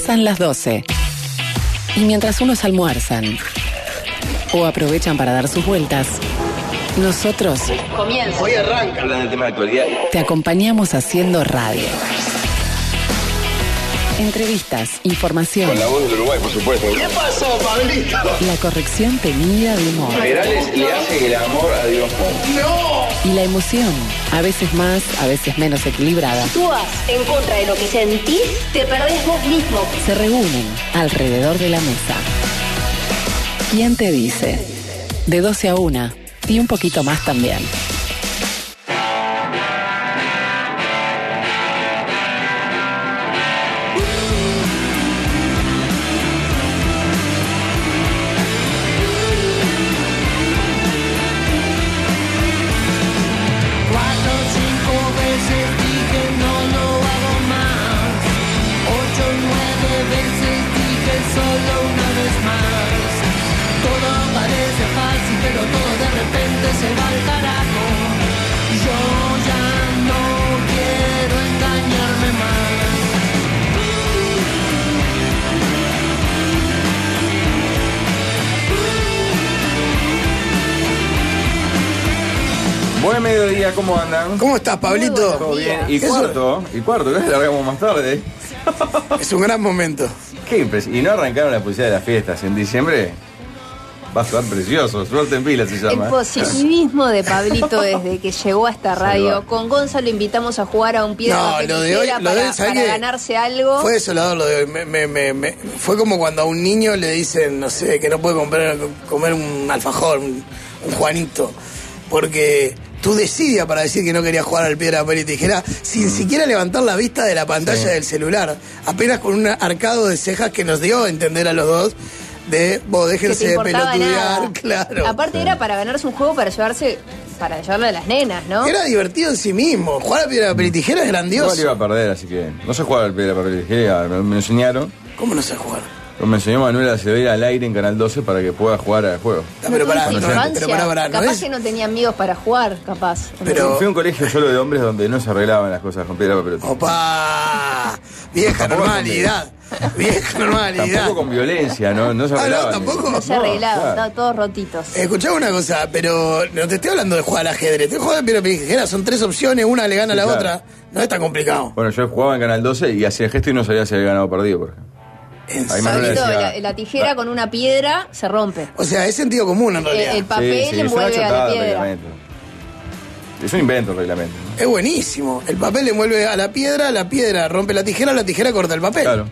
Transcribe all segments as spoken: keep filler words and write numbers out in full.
Pasan las doce. Y mientras unos almuerzan o aprovechan para dar sus vueltas, nosotros comienza. Hoy arranca. Hablan del tema de actualidad. Te acompañamos haciendo radio. Entrevistas, información. Con la voz del Uruguay, por supuesto. ¿Qué pasó, Pablito? La corrección teñida de humor. Generales le hacen el amor a Dios. ¡No! Y la emoción, a veces más, a veces menos equilibrada. Si tú vas en contra de lo que sentís, te perdés vos mismo. Se reúnen alrededor de la mesa. ¿Quién te dice? De doce a una y un poquito más también. Buen mediodía, ¿cómo andan? ¿Cómo estás, Pablito? Todo bien. Y cuarto, y cuarto, que largamos más tarde. Es un gran momento. Qué impres- Y no arrancaron la publicidad de las fiestas. En diciembre va a estar precioso. Suerte en pila se llama. El positivismo de Pablito desde que llegó a esta radio. Con Gonzalo invitamos a jugar a un piedra No, papel lo de hoy, tijera lo de para, hoy, ¿sabes para qué? ganarse algo. Fue desolador lo de hoy. Me, me, me, me- fue como cuando a un niño le dicen, no sé, que no puede comprar, comer un alfajor, un, un Juanito. Porque tú decidías para decir que no querías jugar al piedra, papel y tijera sin siquiera levantar la vista de la pantalla Sí. del celular. Apenas con un arcado de cejas que nos dio a entender a los dos de, vos, que te déjense de importaba pelotudear, nada. claro. Aparte era para ganarse un juego para llevarse, para llevarle a las nenas, ¿no? Era divertido en sí mismo. Jugar a piedra, papel y tijera es grandioso. Igual iba a perder, así que no sé jugar al piedra, papel y tijera. Me, me enseñaron. ¿Cómo no sé jugar? Me enseñó Manuel Acevedo al aire en Canal doce para que pueda jugar al juego. No, pero pará, En no, su pero infancia, pará, pará, ¿no capaz es? que no tenía amigos para jugar, capaz. Pero- Fui a un colegio solo de hombres donde no se arreglaban las cosas con piedra, papel y tijera. ¡Opa! Vieja Tampoco normalidad. Vieja normalidad. Tampoco con violencia, ¿no? No se Ah, no, arreglaban. tampoco. No se arreglaban, claro. estaban todos rotitos. Escuchá una cosa, pero no te estoy hablando de jugar al ajedrez. Te juego de piedra, papel y tijera. Son tres opciones, una le gana a la claro. otra. No es tan complicado. Bueno, yo jugaba en Canal doce y hacía el gesto y no sabía si había ganado o perdido, por ejemplo. En Ahí serio. Manuel Pablito, decía- la, la tijera con una piedra se rompe. O sea, es sentido común en El, realidad. el papel Sí, sí, es una envuelve a la chotada el piedra. reglamento. Es un invento el reglamento, ¿no? Es buenísimo. El papel le envuelve a la piedra, la piedra rompe la tijera, la tijera corta el papel. Claro.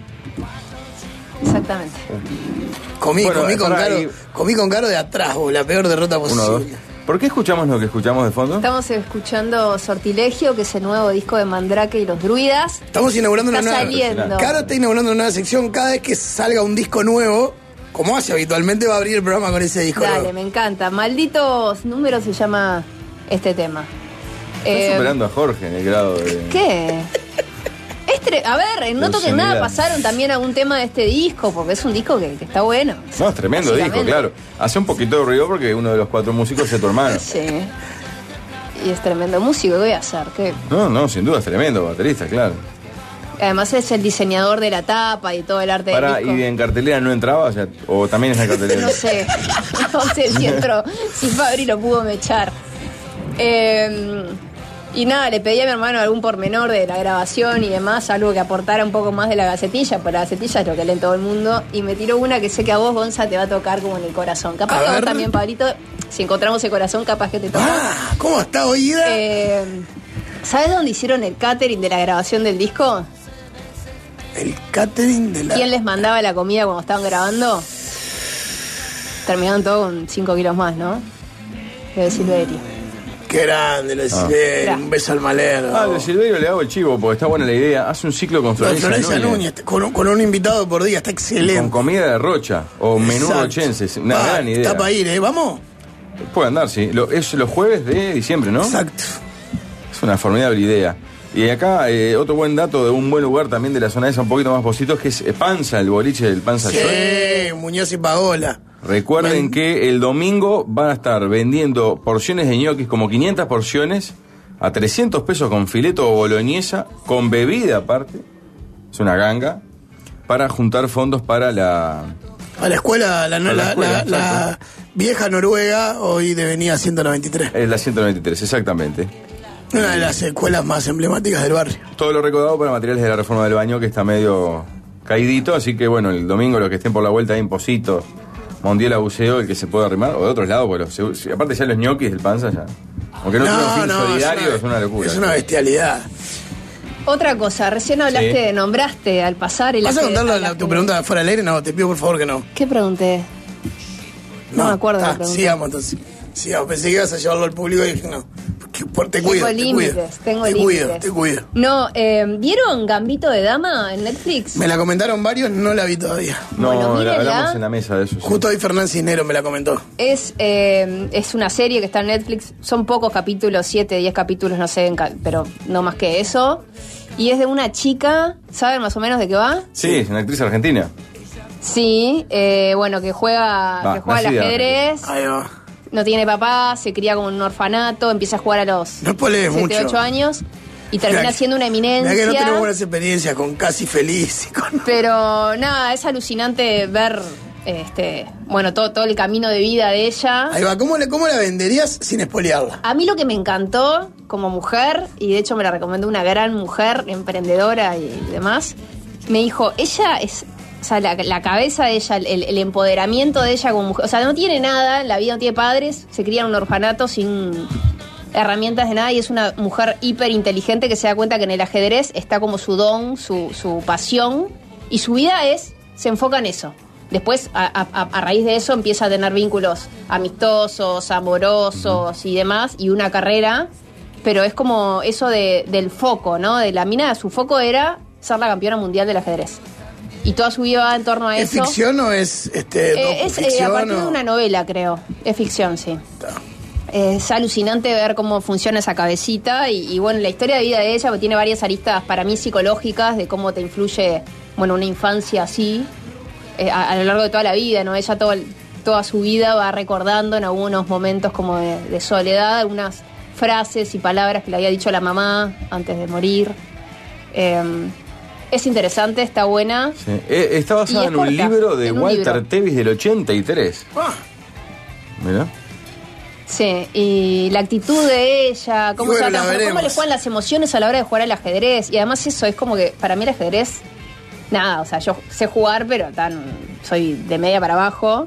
Exactamente. Comí, Bueno, comí, con pará, caro, y- comí con caro de atrás, vos, la peor derrota Uno, posible. dos. ¿Por qué escuchamos lo que escuchamos de fondo? Estamos escuchando Sortilegio, que es el nuevo disco de Mandrake y los Druidas. Estamos inaugurando Está una nueva. saliendo. Caro está inaugurando una nueva sección. Cada vez que salga un disco nuevo, como hace habitualmente, va a abrir el programa con ese disco Dale, nuevo. me encanta. Malditos números se llama este tema. Estás Eh, superando a Jorge en el grado de... ¿Qué? Es tre- a ver, en No Toques Obscenidad. Nada pasaron también algún tema de este disco, porque es un disco que, que está bueno. No, es tremendo disco, Básicamente. claro. Hace un poquito de ruido porque uno de los cuatro músicos es tu hermano. Sí. Y es tremendo músico, ¿qué voy a hacer? ¿Qué? No, no, sin duda es tremendo, baterista, claro. Además es el diseñador de la tapa y todo el arte Para, del disco. ¿y en cartelera no entraba? O, sea, ¿o también es en cartelera? No sé, no sé si entró, si Fabri lo pudo mechar. Eh, y nada, le pedí a mi hermano algún pormenor de la grabación y demás, algo que aportara un poco más de la gacetilla, porque la gacetilla es lo que leen todo el mundo, y me tiró una que sé que a vos, Gonza, te va a tocar como en el corazón. Capaz A que a vos ver. también, Pablito, si encontramos el corazón, capaz que te toca. Ah, ¿cómo está oída? Eh, ¿Sabes dónde hicieron el catering de la grabación del disco? El catering de la. ¿Quién les mandaba la comida cuando estaban grabando? Terminaron todo con cinco kilos más, ¿no? Lo de Silverio. Qué grande, lo de Silverio. Un beso al malero. Ah, de Silverio le hago el chivo porque está buena la idea. Hace un ciclo con Con Florencia, Florencia Núñez. Núñez, con, un- con un invitado por día, está Con excelente. comida de rocha o menú Exacto. rochense. Una Ah, gran idea. Está para ir, ¿eh? ¿Vamos? Puede andar, sí. Lo- es los jueves de diciembre, ¿no? Exacto. Es una formidable idea. Y acá, eh, otro buen dato de un buen lugar también de la zona esa, un poquito más positos, que es Panza, el boliche del Panza Shop. Sí, Muñoz y Paola. Recuerden Ven. que el domingo van a estar vendiendo porciones de ñoquis, como quinientas porciones, a trescientos pesos con fileto o boloñesa, con bebida aparte. Es una ganga. para juntar fondos para la... A la escuela, la, A la la, escuela, la, la vieja Noruega, hoy devenía ciento noventa y tres. Es la ciento noventa y tres, exactamente. Una de las escuelas más emblemáticas del barrio. Todo lo recaudado para materiales de la reforma del baño, que está medio caidito, así que bueno, el domingo los que estén por la vuelta ahí en Positos, Mondiela Buceo, el que se pueda arrimar, o de otros lados, porque los, si, aparte ya los ñoquis del Panza ya. Aunque no, tiene un fin solidario, es una, es una locura. Es una bestialidad. Otra cosa, recién hablaste, Sí. nombraste al pasar el ¿Vas a aje- contar la- al la- aje- tu pregunta fuera del aire? No, te pido por favor que no. ¿Qué pregunté? No, me acuerdo de la Ah, pregunta. sigamos entonces. Sigamos. Pensé que ibas a llevarlo al público y dije no. Porque, por- te cuido, Tengo te límites, cuido. tengo te límites. cuido, te cuido. No, eh, ¿vieron Gambito de Dama en Netflix? Me la comentaron varios, no la vi todavía. No, Bueno, mírenla. hablamos en la mesa de eso. Sí. Justo hoy Fernán Cisnero me la comentó. Es, eh, es una serie que está en Netflix, son pocos capítulos, siete, diez capítulos, no sé, en ca- pero no más que eso. Y es de una chica, ¿saben más o menos de qué va? Sí, es una actriz argentina. Sí, eh, bueno, que juega, Va, que juega al nacida ajedrez, Ahí va. no tiene papá, se cría como en un orfanato, empieza a jugar a los No spoilees siete, mucho. ocho años y termina Mirá que- siendo una eminencia. Mirá que no tenemos buenas experiencias con Casi Feliz y con... Pero nada, es alucinante ver este, bueno, todo, todo el camino de vida de ella. Ahí va, ¿cómo, le, ¿cómo la venderías sin espolearla? A mí lo que me encantó como mujer, y de hecho me la recomendó una gran mujer, emprendedora y demás, me dijo, ella es, o sea, la, la cabeza de ella, el, el empoderamiento de ella como mujer, o sea, no tiene nada, en la vida no tiene padres, se cría en un orfanato sin herramientas de nada y es una mujer hiper inteligente que se da cuenta que en el ajedrez está como su don, su, su pasión, y su vida es, se enfoca en eso. Después, a, a, a raíz de eso, empieza a tener vínculos amistosos, amorosos y demás, y una carrera, pero es como eso de, del foco, ¿no? De la mina, su foco era ser la campeona mundial del ajedrez. Y toda su vida va en torno a ¿Es eso. ficción o es este, Eh, es eh, a docu-ficción partir o- de una novela, creo. Es ficción, sí. Es alucinante ver cómo funciona esa cabecita y, y bueno, la historia de vida de ella tiene varias aristas para mí psicológicas de cómo te influye, bueno, una infancia así eh, a, a lo largo de toda la vida, ¿no? Ella todo el- toda su vida va recordando en algunos momentos como de, de soledad, algunas frases y palabras que le había dicho la mamá antes de morir. Eh, es interesante, está buena. Sí. Eh, está basada Y es en un corta, libro de en un Walter libro. Tevis del ochenta y tres. Ah, Mirá. Sí, y la actitud de ella, cómo, Y bueno, se la transforma, cómo veremos. le juegan las emociones a la hora de jugar al ajedrez. Y además eso es como que para mí el ajedrez, nada, o sea, yo sé jugar, pero tan soy de media para abajo.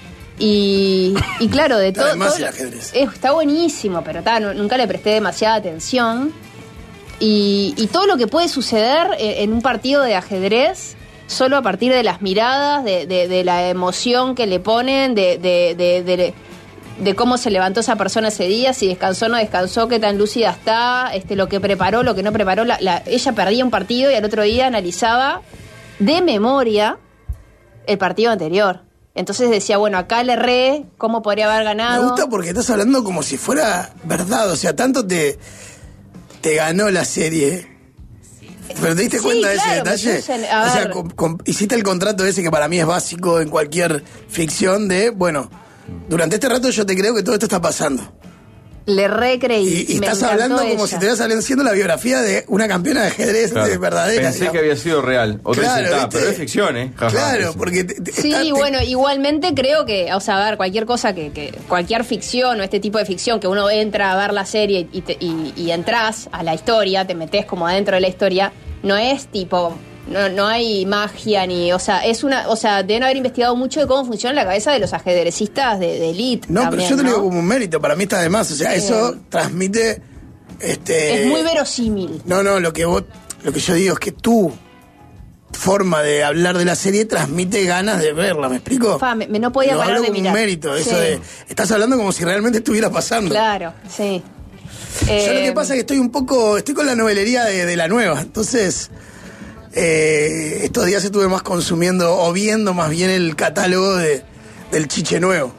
Y, y claro, de todo... Además todo el lo- ajedrez. eh, está buenísimo, pero ta, nu- nunca le presté demasiada atención. Y, y todo lo que puede suceder eh, en un partido de ajedrez, solo a partir de las miradas, de, de- de la emoción que le ponen, de, de, de, de- de cómo se levantó esa persona ese día, si descansó o no descansó, qué tan lúcida está, este, lo que preparó, lo que no preparó. La, la- ella perdía un partido y al otro día analizaba de memoria el partido anterior. Entonces decía, bueno, acá le erré, ¿cómo podría haber me ganado? gusta porque estás hablando como si fuera verdad. O sea, tanto te, te ganó la serie. ¿Pero te diste Sí, cuenta de ese claro, me detalle? puse en- a o sea, ver. com- com- hiciste el contrato ese que para mí es básico en cualquier ficción de, bueno, durante este rato yo te creo que todo esto está pasando. Le recreí. Y, y me estás encantó hablando como ella. si te estuvieras haciendo la biografía de una campeona de ajedrez Claro. de verdadera. Pensé digamos. que había sido real. Otra Claro, dice, "Ah, ¿viste? pero es ficción, ¿eh? Jaja". Claro, Sí. porque... te- te- Sí, está- te- bueno, igualmente creo que, o sea, a ver, cualquier cosa que, que cualquier ficción o este tipo de ficción que uno entra a ver la serie y, te- y, y entras a la historia, te metes como adentro de la historia, no es tipo, no, no hay magia ni, o sea, es una, o sea, deben haber investigado mucho de cómo funciona la cabeza de los ajedrecistas de, de elite. No, también, pero yo te lo ¿no? digo como un mérito, para mí está de más. O sea, eso transmite... Este, Es muy verosímil. No, no, lo que vos, lo que yo digo es que tu forma de hablar de la serie transmite ganas de verla, ¿me explico? Fa, me- me no podía Lo parar hablo de como un mirar. mérito, eso Sí. de... Estás hablando como si realmente estuviera pasando. Claro, sí. Yo lo Eh, que pasa es que estoy un poco... Estoy con la novelería de, de la nueva, entonces... eh, estos días estuve más consumiendo o viendo más bien el catálogo de, del Chiche Nuevo.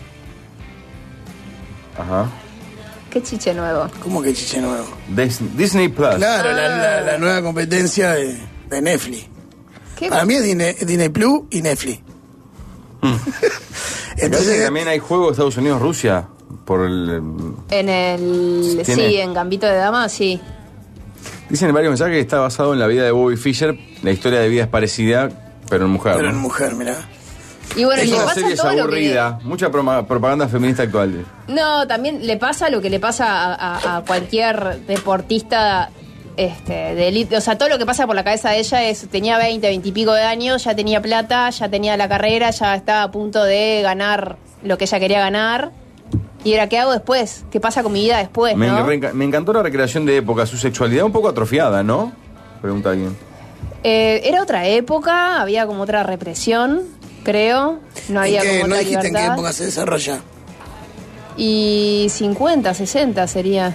Ajá. Qué chiche nuevo. ¿Cómo que Chiche Nuevo? Dis- Disney Plus. Claro, la, la- la nueva competencia de, de Netflix. ¿Qué? Para mí es Disney, Disney Plus y Netflix. Entonces, Entonces, también hay juegos de Estados Unidos-Rusia por el... En el, ¿Tiene? sí, en Gambito de Dama, sí. Dicen en varios mensajes que está basado en la vida de Bobby Fischer. La historia de vida es parecida Pero en mujer. Pero ¿no? en mujer, mirá. Y bueno, Es le una pasa serie todo aburrida, lo mucha proma- propaganda feminista actual. que... No, también le pasa lo que le pasa a, a- a cualquier deportista este, de élite. O sea, todo lo que pasa por la cabeza de ella es, tenía veinte, veinte y pico de años, ya tenía plata, ya tenía la carrera, ya estaba a punto de ganar lo que ella quería ganar. Y era, ¿qué hago después? ¿Qué pasa con mi vida después, Me, no? enca- me encantó la recreación de época, su sexualidad un poco atrofiada, ¿no? Pregunta alguien. Eh, era otra época, había como otra represión, creo. No había ¿En qué? como ¿No otra dijiste en qué libertad. época se desarrolla? Y cincuenta, sesenta sería.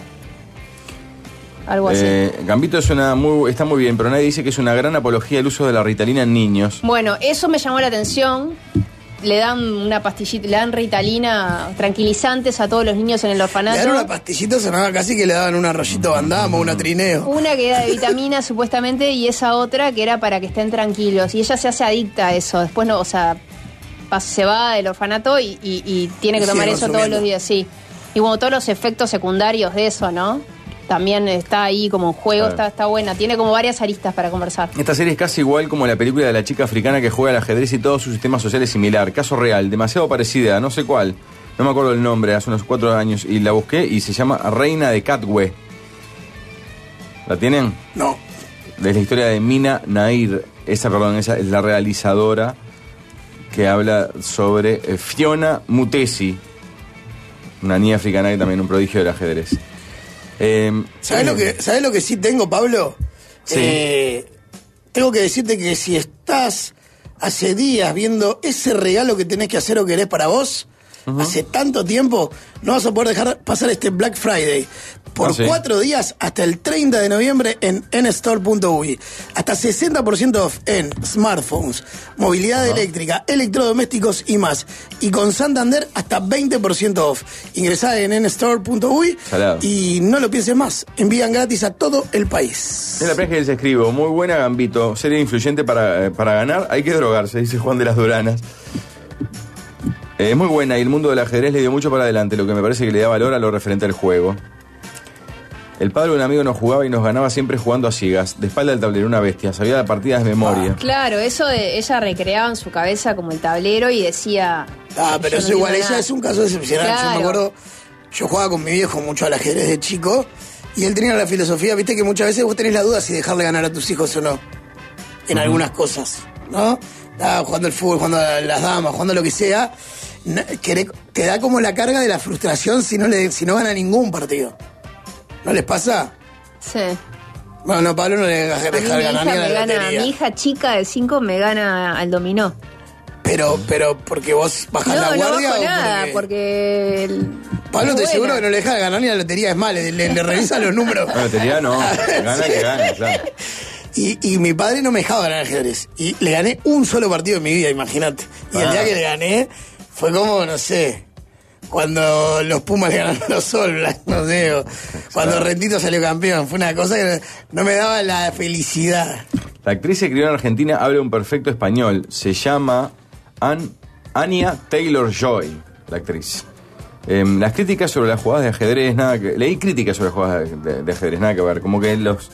Algo así. Eh, Gambito es una muy, está muy bien, pero nadie dice que es una gran apología del uso de la Ritalina en niños. Bueno, eso me llamó la atención. Le dan una pastillita, le dan Ritalina, tranquilizantes a todos los niños en el Le orfanato. dan una pastillita, sonaba casi que le daban un arroyito bandamo, una trineo. Una que era de vitamina supuestamente y esa otra que era para que estén tranquilos. Y ella se hace adicta a eso. Después no, o sea, pas- se va del orfanato y, y- y tiene que Y tomar sigue eso todos consumiendo. los días, sí. Y como todos los efectos secundarios de eso, ¿no? También está ahí como en juego, Claro. está, está buena. Tiene como varias aristas para conversar. Esta serie es casi igual como la película de la chica africana que juega al ajedrez y todo su sistema social es similar. Caso real, demasiado parecida, no sé cuál. No me acuerdo el nombre, hace unos cuatro años. Y la busqué y se llama Reina de Katwe. ¿La tienen? No. Es la historia de Mina Nair. Esa, perdón, esa es la realizadora que habla sobre eh, Fiona Mutesi. Una niña africana que también un prodigio del ajedrez. Eh, ¿Sabes lo que, ¿sabes lo que sí tengo, Pablo? Sí. Eh, tengo que decirte que si estás hace días viendo ese regalo que tenés que hacer o querés para vos, hace tanto tiempo, no vas a poder dejar pasar este Black Friday. Por Ah, sí. cuatro días hasta el treinta de noviembre en nstore punto uy. Hasta sesenta por ciento off en smartphones, movilidad eléctrica, electrodomésticos y más. Y con Santander hasta veinte por ciento off. Ingresá en nstore punto uy Salado. y no lo pienses más. Envían gratis a todo el país. Es la prensa que les escribo. Muy buena, Gambito. Serie influyente para, eh, para ganar. Hay que drogarse, dice Juan de las Duranas. Eh, es muy buena y el mundo del ajedrez le dio mucho para adelante, lo que me parece que le da valor a lo referente al juego. El padre de un amigo nos jugaba y nos ganaba siempre jugando a ciegas. De espalda del tablero, una bestia. Sabía partidas de memoria. Claro, eso de ella recreaba en su cabeza como el tablero y decía... Ah, pero yo eso no igual, digo ella nada. es un caso excepcional. Yo me Claro. acuerdo, yo jugaba con mi viejo mucho al ajedrez de chico y él tenía la filosofía, viste que muchas veces vos tenés la duda si dejarle ganar a tus hijos o no. En algunas cosas, ¿no? Ah, jugando al fútbol, jugando a las damas, jugando a lo que sea. No, queré- te da como la carga de la frustración si no, le, si no gana ningún partido. ¿No les pasa? Sí. Bueno, no, Pablo no le deja A mí dejar mi hija, ganar ni a me la gana, lotería. mi hija chica de cinco me gana al dominó. Pero, pero porque vos bajás No, la no guardia bajo o nada, porque... porque... el- Pablo, es te buena. seguro que no le deja ganar ni a la lotería, es mal, le, le, le revisa los números. La lotería no. Gana que gana, claro. Y, y mi padre no me dejaba ganar ajedrez. Y le gané un solo partido en mi vida, imagínate. Y el Ah. día que le gané fue como, no sé, cuando los Pumas le ganaron a los All Blacks, no sé, o cuando Claro. Rentito salió campeón. Fue una cosa que no me daba la felicidad. La actriz se crió en Argentina, habla un perfecto español. Se llama An- Anya Taylor-Joy, la actriz. Eh, las críticas sobre las jugadas de ajedrez, nada que... Leí críticas sobre las jugadas de, de- de ajedrez, nada que ver. Como que los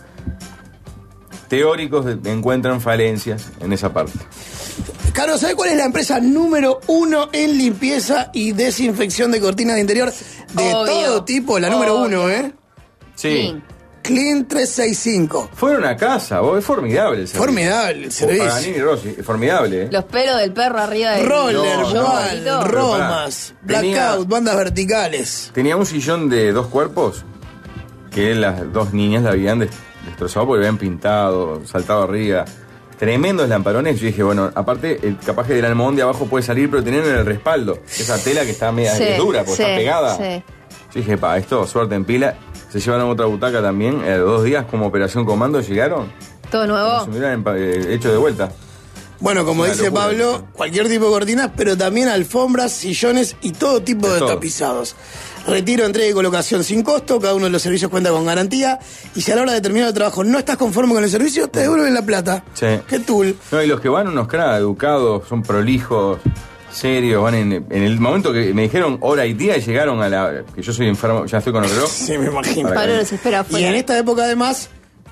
teóricos de- encuentran falencias en esa parte. Carlos, ¿sabes cuál es la empresa número uno en limpieza y desinfección de cortinas de interior de Obvio. todo tipo? La número Obvio. uno, ¿eh? Sí. Sí. Clean trescientos sesenta y cinco. Fueron a casa, vos, es formidable el servicio. Formidable el servicio. Paganini y Rossi, es formidable, ¿eh? Los pelos del perro arriba del... Roller, No, no. ball, Pero romas, pará. Tenía- blackout, bandas verticales. Tenía un sillón de dos cuerpos que las dos niñas la habían des- destrozado porque habían pintado, saltado arriba. Tremendos lamparones. Yo dije, bueno, aparte, el, capaz que del almohadón de abajo puede salir, pero tenían el respaldo. Esa tela que está media Sí, es dura, porque sí, está pegada. sí. Yo dije, pa, esto, suerte en pila. Se llevaron otra butaca también. Eh, dos días como operación comando llegaron. Todo Como nuevo. si me hubieran empa- eh, hecho de vuelta. Bueno, como Una dice locura, Pablo, eso. cualquier tipo de cortinas, pero también alfombras, sillones y todo tipo De de todo. tapizados. Retiro, entrega y colocación sin costo, cada uno de los servicios cuenta con garantía. Y si a la hora de terminar el trabajo no estás conforme con el servicio, te devuelven la plata. Sí. Qué tool. No, y los que van unos cracks, educados, son prolijos, serios, van en, en el momento que me dijeron hora y día y llegaron a la... que yo soy enfermo, ya estoy con el reloj. Sí, me imagino. Para Pablo que- los espera Y afuera. en esta época además,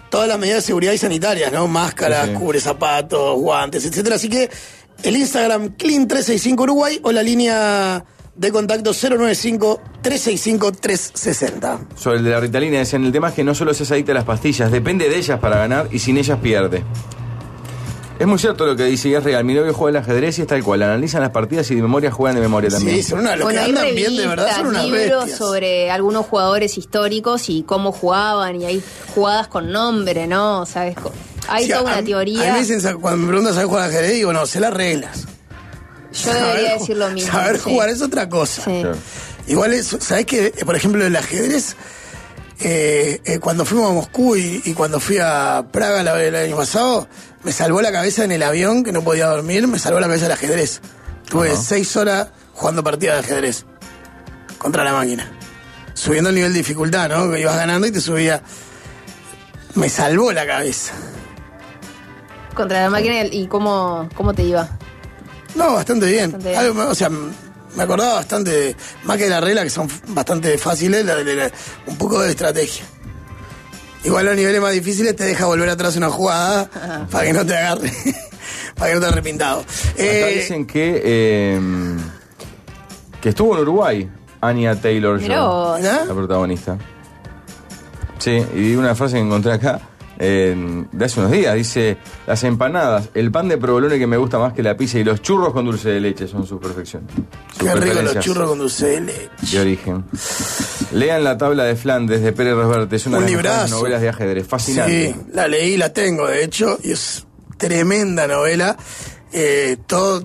todas las medidas de seguridad y sanitarias, ¿no? Máscaras, Sí, sí. cubre zapatos, guantes, etcétera. Así que el Instagram Clean trescientos sesenta y cinco Uruguay o la línea de contacto cero nueve cinco, tres seis cinco, tres seis cero. Sobre el de la Ritalina, decían, el tema es que no solo se es adicta a las pastillas, depende de ellas para ganar y sin ellas pierde. Es muy cierto lo que dice y es real. Mi novio juega al ajedrez y es tal cual. Analizan las partidas y de memoria juegan de memoria también. Sí, son una, los Bueno, que hay andan bien de verdad son unas libros bestias. sobre algunos jugadores históricos y cómo jugaban, y hay jugadas con nombre, ¿no? O sea, es co- hay Sí, toda a- una A mí teoría. me dicen, cuando me preguntan ¿sabes jugar al ajedrez? Digo, no, sé las reglas. Yo debería Saber decir lo mismo. Saber sí. jugar es otra cosa. Sí. Claro. Igual, es, ¿sabés que por ejemplo, el ajedrez, eh, eh, cuando fuimos a Moscú y, y cuando fui a Praga la- el año pasado, me salvó la cabeza en el avión, que no podía dormir, me salvó la cabeza el ajedrez. Tuve Ajá. seis horas jugando partidas de ajedrez contra la máquina. Subiendo el nivel de dificultad, ¿no? Que ibas ganando y te subía. Me salvó la cabeza. Contra la máquina, y cómo, cómo te iba. No, bastante bien. Bastante bien. Algo, o sea, me acordaba bastante, de, más que de las reglas que son f- bastante fáciles, la, la- la- un poco de estrategia. Igual los niveles más difíciles te deja volver atrás una jugada para que no te agarre, para que no te arrepintado. Acá Eh, dicen que, eh, que estuvo en Uruguay, Anya Taylor-Joy, Mirá vos. ¿Mirá? la protagonista. Sí, y una frase que encontré acá eh, de hace unos días, dice, las empanadas, el pan de provolone que me gusta más que la pizza y los churros con dulce de leche son su perfección. Sus Qué rico los preferencias churros con dulce de leche. de origen. Lean La tabla de Flandes de Pérez Reverte, es una Un de las mejores librazo. novelas de ajedrez, fascinante. Sí, la leí, la tengo, de hecho, y es tremenda novela. Eh, todo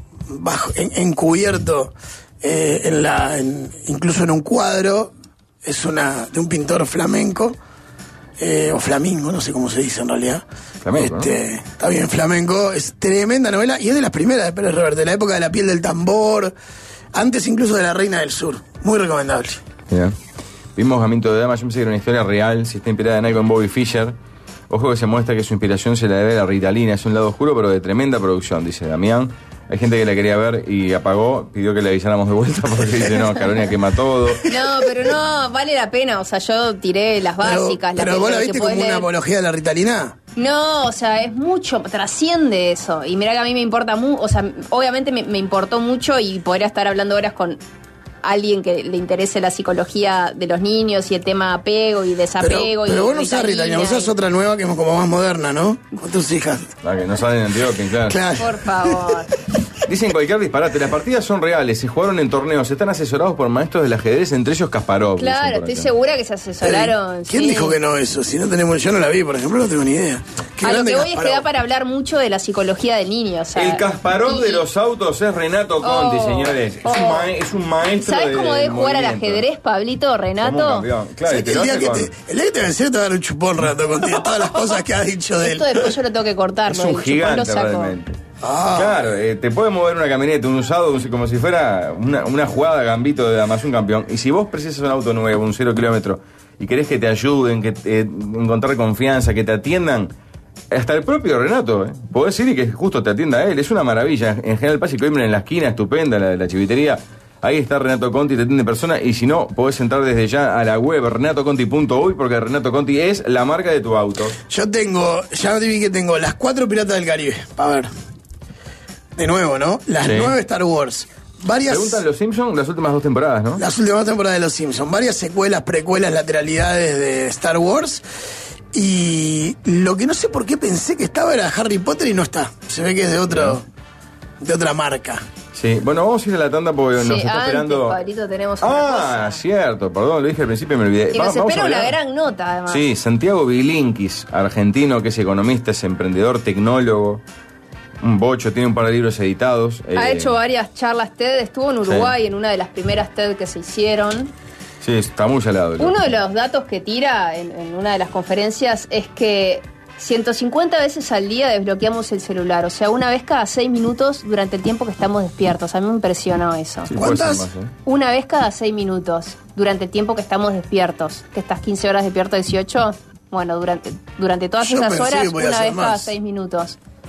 bajo, en- encubierto, eh, en la, en- incluso en un cuadro, es una de un pintor flamenco, eh, o flamingo, no sé cómo se dice en realidad. Flamenco, ¿no? Este, está bien, flamenco, es tremenda novela y es de las primeras de Pérez Reverte, de la época de la piel del tambor, antes incluso de La Reina del Sur. Muy recomendable. Mirá. Vimos Gambito de Dama, yo pensé que era una historia real, si está inspirada en algo en Bobby Fischer. Ojo que se muestra que su inspiración se la debe a la Ritalina, es un lado oscuro pero de tremenda producción, dice Damián. Hay gente que la quería ver y apagó, pidió que le avisáramos de vuelta porque dice, no, Carolina quema todo. No, pero no, vale la pena. O sea, yo tiré las Pero, básicas. las pero que- vos la las que viste podés como una leer. apología de la Ritalina. No, o sea, es mucho, trasciende eso. Y mira que a mí me importa mucho, o sea, obviamente me, me importó mucho y podría estar hablando horas con alguien que le interese la psicología de los niños y el tema apego y Pero, desapego. pero y vos no usás Ritalina, vos usás y- otra nueva que es como más moderna, ¿no? Con tus hijas. La que no sale en antidoping, claro. Claro. Por favor. Dicen cualquier disparate, las partidas son reales, se jugaron en torneos, están asesorados por maestros del ajedrez, entre ellos Kasparov. dicen Claro, por estoy acá. segura que se asesoraron. ¿Quién sí. dijo que no eso? Si no tenemos, yo no la vi, por ejemplo, no tengo ni idea. Qué A lo grande que voy es que Kasparov. da para hablar mucho de la psicología del niño. O sea, El Kasparov y- de los autos es Renato Conti, Oh, señores. Es, oh. un ma- es un maestro ¿Sabes de- cómo del debe jugar al movimiento. ajedrez, Pablito, Como un Renato? campeón. Claro, y ¿Sabés te que lo el, día hace que con... te, el día que te vencí te va a dar un chupón rato contigo. Todas las cosas que has dicho de él. Esto después yo lo tengo que cortar. Es ¿no? un El chupón gigante lo saco. realmente. Ah. Claro, eh, te puede mover una camioneta, un usado, un- como si fuera una, una jugada Gambito de Damas, un campeón. Y si vos precisas un auto nuevo, un cero kilómetro, y querés que te ayuden, que te- encontrar confianza, que te atiendan, hasta el propio Renato, eh, podés ir y que justo te atienda a él. Es una maravilla. En General Paz y Coimbra, en la esquina, estupenda, la, la chivitería. Ahí está Renato Conti, te atiende en persona. Y si no, podés entrar desde ya a la web renato conti punto uy porque Renato Conti es la marca de tu auto. Yo tengo, ya vi que tengo las cuatro Piratas del Caribe. A ver. De nuevo, ¿no? Las Sí. nueve Star Wars. Varias. Preguntan los Simpsons las últimas dos temporadas, ¿no? Las últimas temporadas de Los Simpsons. Varias secuelas, precuelas, lateralidades de Star Wars. Y lo que no sé por qué pensé que estaba era Harry Potter y no está. Se ve que es de otro, de otra marca. Sí, bueno, vamos a ir a la tanda porque Sí, nos está antes, esperando. Pablito, tenemos una Ah, cosa. cierto, perdón, lo dije al principio y me olvidé. Y Va- nos vamos a espera una hablar. gran nota, además. Sí, Santiago Bilinkis, argentino, que es economista, es emprendedor, tecnólogo, un bocho, tiene un par de libros editados. Ha eh, hecho varias charlas TED, estuvo en Uruguay Sí. en una de las primeras TED que se hicieron. Sí, está muy salado. el Uno loco. de los datos que tira en, en una de las conferencias es que ciento cincuenta veces al día desbloqueamos el celular, o sea, una vez cada seis minutos durante el tiempo que estamos despiertos. A mí me impresionó eso. Sí, puede ser ¿Cuántas? más, ¿eh? Una vez cada seis minutos durante el tiempo que estamos despiertos. Que estás quince horas despierto, dieciocho. Bueno, durante, durante todas Yo esas pensé horas, que podía una ser vez cada más. seis minutos.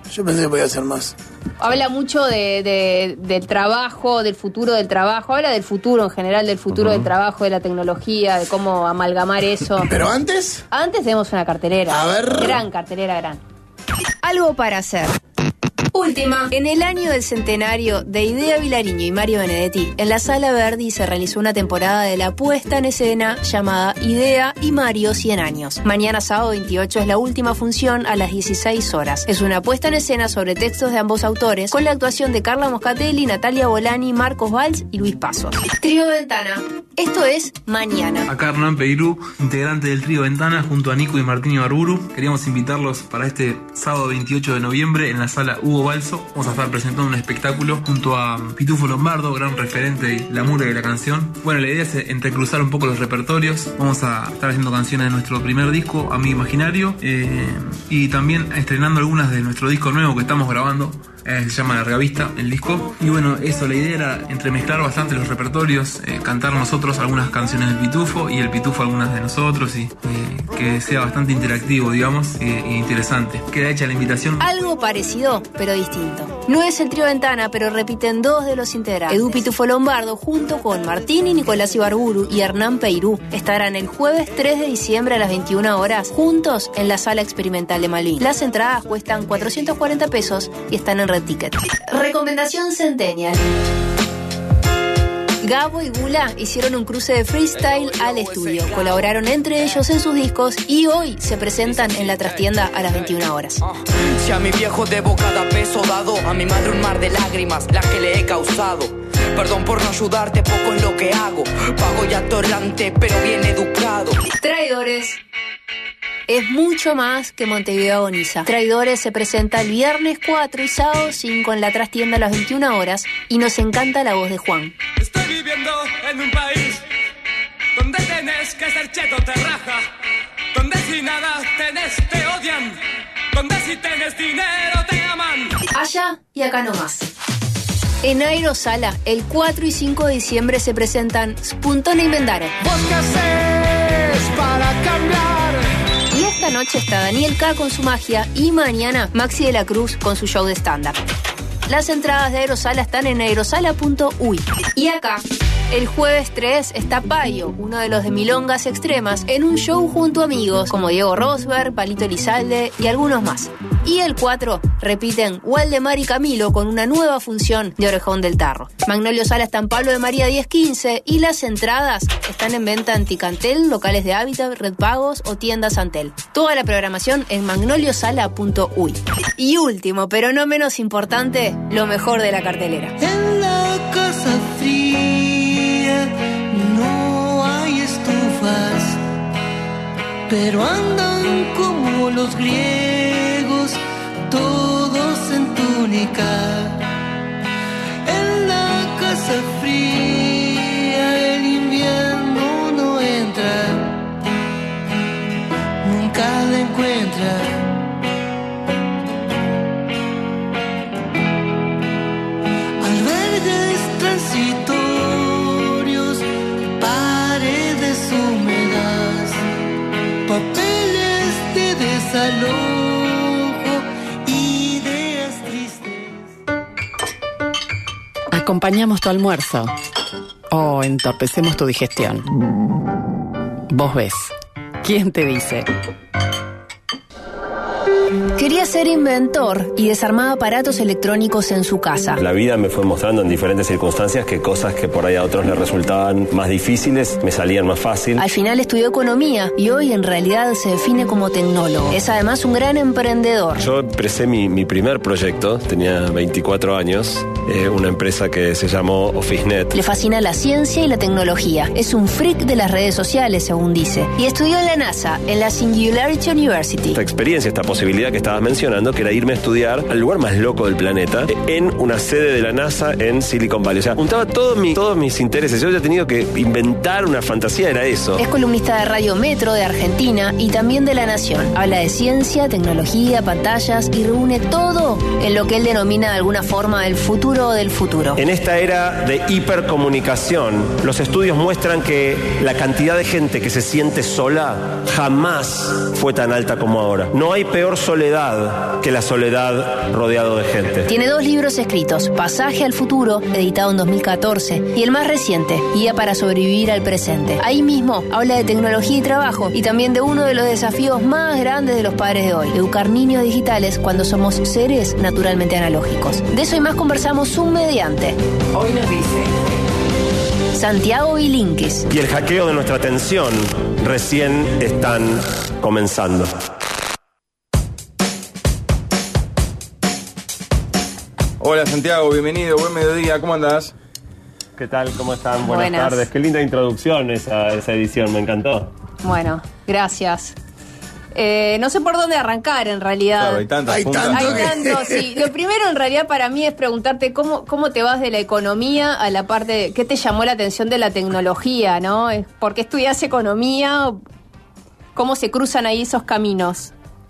Yo pensé que podía hacer más. Habla mucho de, de, del trabajo, del futuro del trabajo. Habla del futuro en general, del futuro uh-huh. del trabajo, de la tecnología, de cómo amalgamar eso. ¿Pero antes? Antes tenemos una cartelera. A ver. Gran cartelera, gran. Algo para hacer. Última. En el año del centenario de Idea Vilariño y Mario Benedetti, en la Sala Verdi se realizó una temporada de la puesta en escena llamada Idea y Mario cien años. Mañana sábado veintiocho es la última función a las dieciséis horas. Es una puesta en escena sobre textos de ambos autores, con la actuación de Carla Moscatelli, Natalia Bolani, Marcos Valls y Luis Pasos. Trío Ventana. Esto es mañana. Acá Hernán Peirú, integrante del Trío Ventana, junto a Nico y Martín Ibarburu. Queríamos invitarlos para este sábado veintiocho de noviembre en la sala Hugo Balso. Vamos a estar presentando un espectáculo junto a Pitufo Lombardo, gran referente de la murga y la canción. Bueno, la idea es entrecruzar un poco los repertorios. Vamos a estar haciendo canciones de nuestro primer disco, Amigo Imaginario, eh, y también estrenando algunas de nuestro disco nuevo que estamos grabando. Eh, se llama Larga Vista, el disco. Y bueno, eso, la idea era entremezclar bastante los repertorios, eh, cantar nosotros algunas canciones del Pitufo y el Pitufo algunas de nosotros, y eh, que sea bastante interactivo, digamos, e, e interesante. Queda hecha la invitación. Algo parecido, pero distinto. No es el Trío Ventana, pero repiten dos de los integrantes. Edu Pitufo Lombardo, junto con Martín y Nicolás Ibarburu y Hernán Peirú, estarán el jueves tres de diciembre a las veintiuna horas, juntos en la Sala Experimental de Malvin. Las entradas cuestan cuatrocientos cuarenta pesos y están en Ticket. Recomendación Centennial. Gabo y Gula hicieron un cruce de freestyle al estudio. Colaboraron entre ellos en sus discos y hoy se presentan en la trastienda a las veintiuna horas. Si a mi viejo debo cada peso dado, a mi madre un mar de lágrimas, las que le he causado. Perdón por no ayudarte, poco en lo que hago. Pago y atorrante, pero bien educado. Traidores. Es mucho más que Montevideo Agoniza. Traidores se presenta el viernes cuatro y sábado cinco en la trastienda a las veintiuna horas y nos encanta la voz de Juan. Estoy viviendo en un país donde tenés que ser cheto te raja, donde si nada tenés te odian, donde si tenés dinero te aman. Allá y acá nomás. En Aerosala, el cuatro y cinco de diciembre se presentan Spuntone y Mendaro. ¿Vos qué hacés para cambiar? Y esta noche está Daniel K. con su magia y mañana Maxi de la Cruz con su show de stand-up. Las entradas de Aerosala están en aerosala punto uy. Y acá, el jueves tres está Payo, uno de los de Milongas Extremas, en un show junto a amigos como Diego Rosberg, Palito Elizalde y algunos más. Y el cuatro repiten Waldemar y Camilo con una nueva función de Orejón del Tarro. Magnolio Sala está en Pablo de María diez quince y las entradas están en venta en Ticantel, locales de Hábitat, Red Pagos o tiendas Antel. Toda la programación en magnoliosala punto uy. Y último, pero no menos importante, lo mejor de la cartelera. En la casa fría no hay estufas, pero andan como los griegos, todos en túnica. En la casa fría el invierno no entra, nunca la encuentra. Albergues transitorios, paredes húmedas, papeles de desalojo, ideas tristes. Acompañamos tu almuerzo o entorpecemos tu digestión. Vos ves. ¿Quién te dice? Quería ser inventor y desarmaba aparatos electrónicos en su casa. La vida me fue mostrando en diferentes circunstancias que cosas que por ahí a otros les resultaban más difíciles me salían más fácil. Al final estudió economía y hoy en realidad se define como tecnólogo. Es además un gran emprendedor. Yo empecé mi, mi primer proyecto, tenía veinticuatro años, eh, una empresa que se llamó OfficeNet. Le fascina la ciencia y la tecnología. Es un freak de las redes sociales, según dice. Y estudió en la NASA, en la Singularity University. Esta experiencia, esta posibilidad que estabas mencionando, que era irme a estudiar al lugar más loco del planeta, en una sede de la NASA en Silicon Valley. O sea, juntaba todos mis, todos mis intereses. Yo había tenido que inventar una fantasía, era eso. Es columnista de Radio Metro de Argentina y también de La Nación. Habla de ciencia, tecnología, pantallas y reúne todo en lo que él denomina de alguna forma el futuro del futuro. En esta era de hipercomunicación, los estudios muestran que la cantidad de gente que se siente sola jamás fue tan alta como ahora. No hay peor soledad que la soledad rodeado de gente. Tiene dos libros escritos, Pasaje al futuro, editado en dos mil catorce, y el más reciente, Guía para sobrevivir al presente. Ahí mismo habla de tecnología y trabajo, y también de uno de los desafíos más grandes de los padres de hoy, educar niños digitales cuando somos seres naturalmente analógicos. De eso y más conversamos un mediante. Hoy nos dice Santiago Bilinkis. Y el hackeo de nuestra atención recién están comenzando. Hola Santiago, bienvenido, buen mediodía, ¿cómo andás? ¿Qué tal? ¿Cómo están? Buenas, Buenas. tardes. Qué linda introducción esa, esa edición, me encantó. Bueno, gracias. Eh, no sé por dónde arrancar en realidad. Claro, hay tantas Hay puntas. tanto Hay tanto, sí. Lo primero en realidad para mí es preguntarte cómo, cómo te vas de la economía a la parte de, ¿qué te llamó la atención de la tecnología, no? ¿Por qué estudias economía? ¿Cómo se cruzan ahí esos caminos?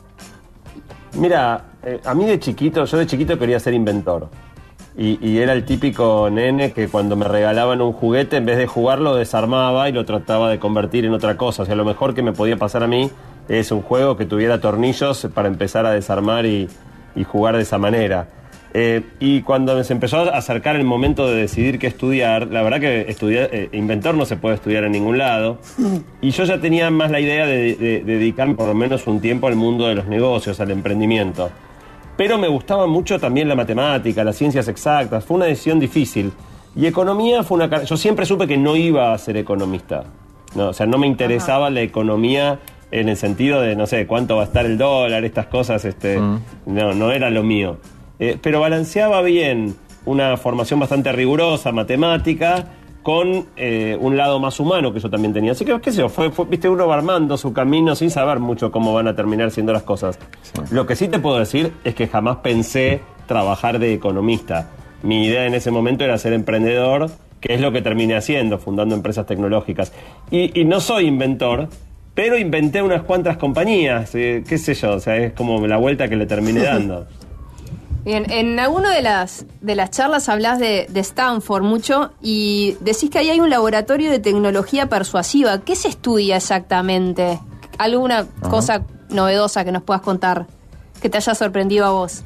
Mira, eh, a mí de chiquito, yo de chiquito quería ser inventor. Y, y era el típico nene que cuando me regalaban un juguete, en vez de jugarlo, desarmaba y lo trataba de convertir en otra cosa. O sea, lo mejor que me podía pasar a mí es un juego que tuviera tornillos para empezar a desarmar y, y jugar de esa manera. Eh, y cuando se empezó a acercar el momento de decidir qué estudiar, la verdad que estudiar, eh, inventor no se puede estudiar en ningún lado. Y yo ya tenía más la idea de, de, de dedicarme por lo menos un tiempo al mundo de los negocios, al emprendimiento. Pero me gustaba mucho también la matemática, las ciencias exactas. Fue una decisión difícil. Y economía fue una... Yo siempre supe que no iba a ser economista. No, o sea, no me interesaba la economía en el sentido de, no sé, cuánto va a estar el dólar, estas cosas, este, mm. no, no era lo mío. Eh, pero balanceaba bien una formación bastante rigurosa, matemática, con eh, un lado más humano que yo también tenía. Así que, qué sé yo, fue, fue, viste, uno va armando su camino sin saber mucho cómo van a terminar siendo las cosas. Sí. Lo que sí te puedo decir es que jamás pensé trabajar de economista. Mi idea en ese momento era ser emprendedor, que es lo que terminé haciendo, fundando empresas tecnológicas. Y, y no soy inventor, pero inventé unas cuantas compañías, eh, qué sé yo, o sea, es como la vuelta que le terminé dando. Bien, en alguna de las, de las charlas hablás de, de Stanford mucho y decís que ahí hay un laboratorio de tecnología persuasiva. ¿Qué se estudia exactamente? ¿Alguna Ajá. cosa novedosa que nos puedas contar que te haya sorprendido a vos?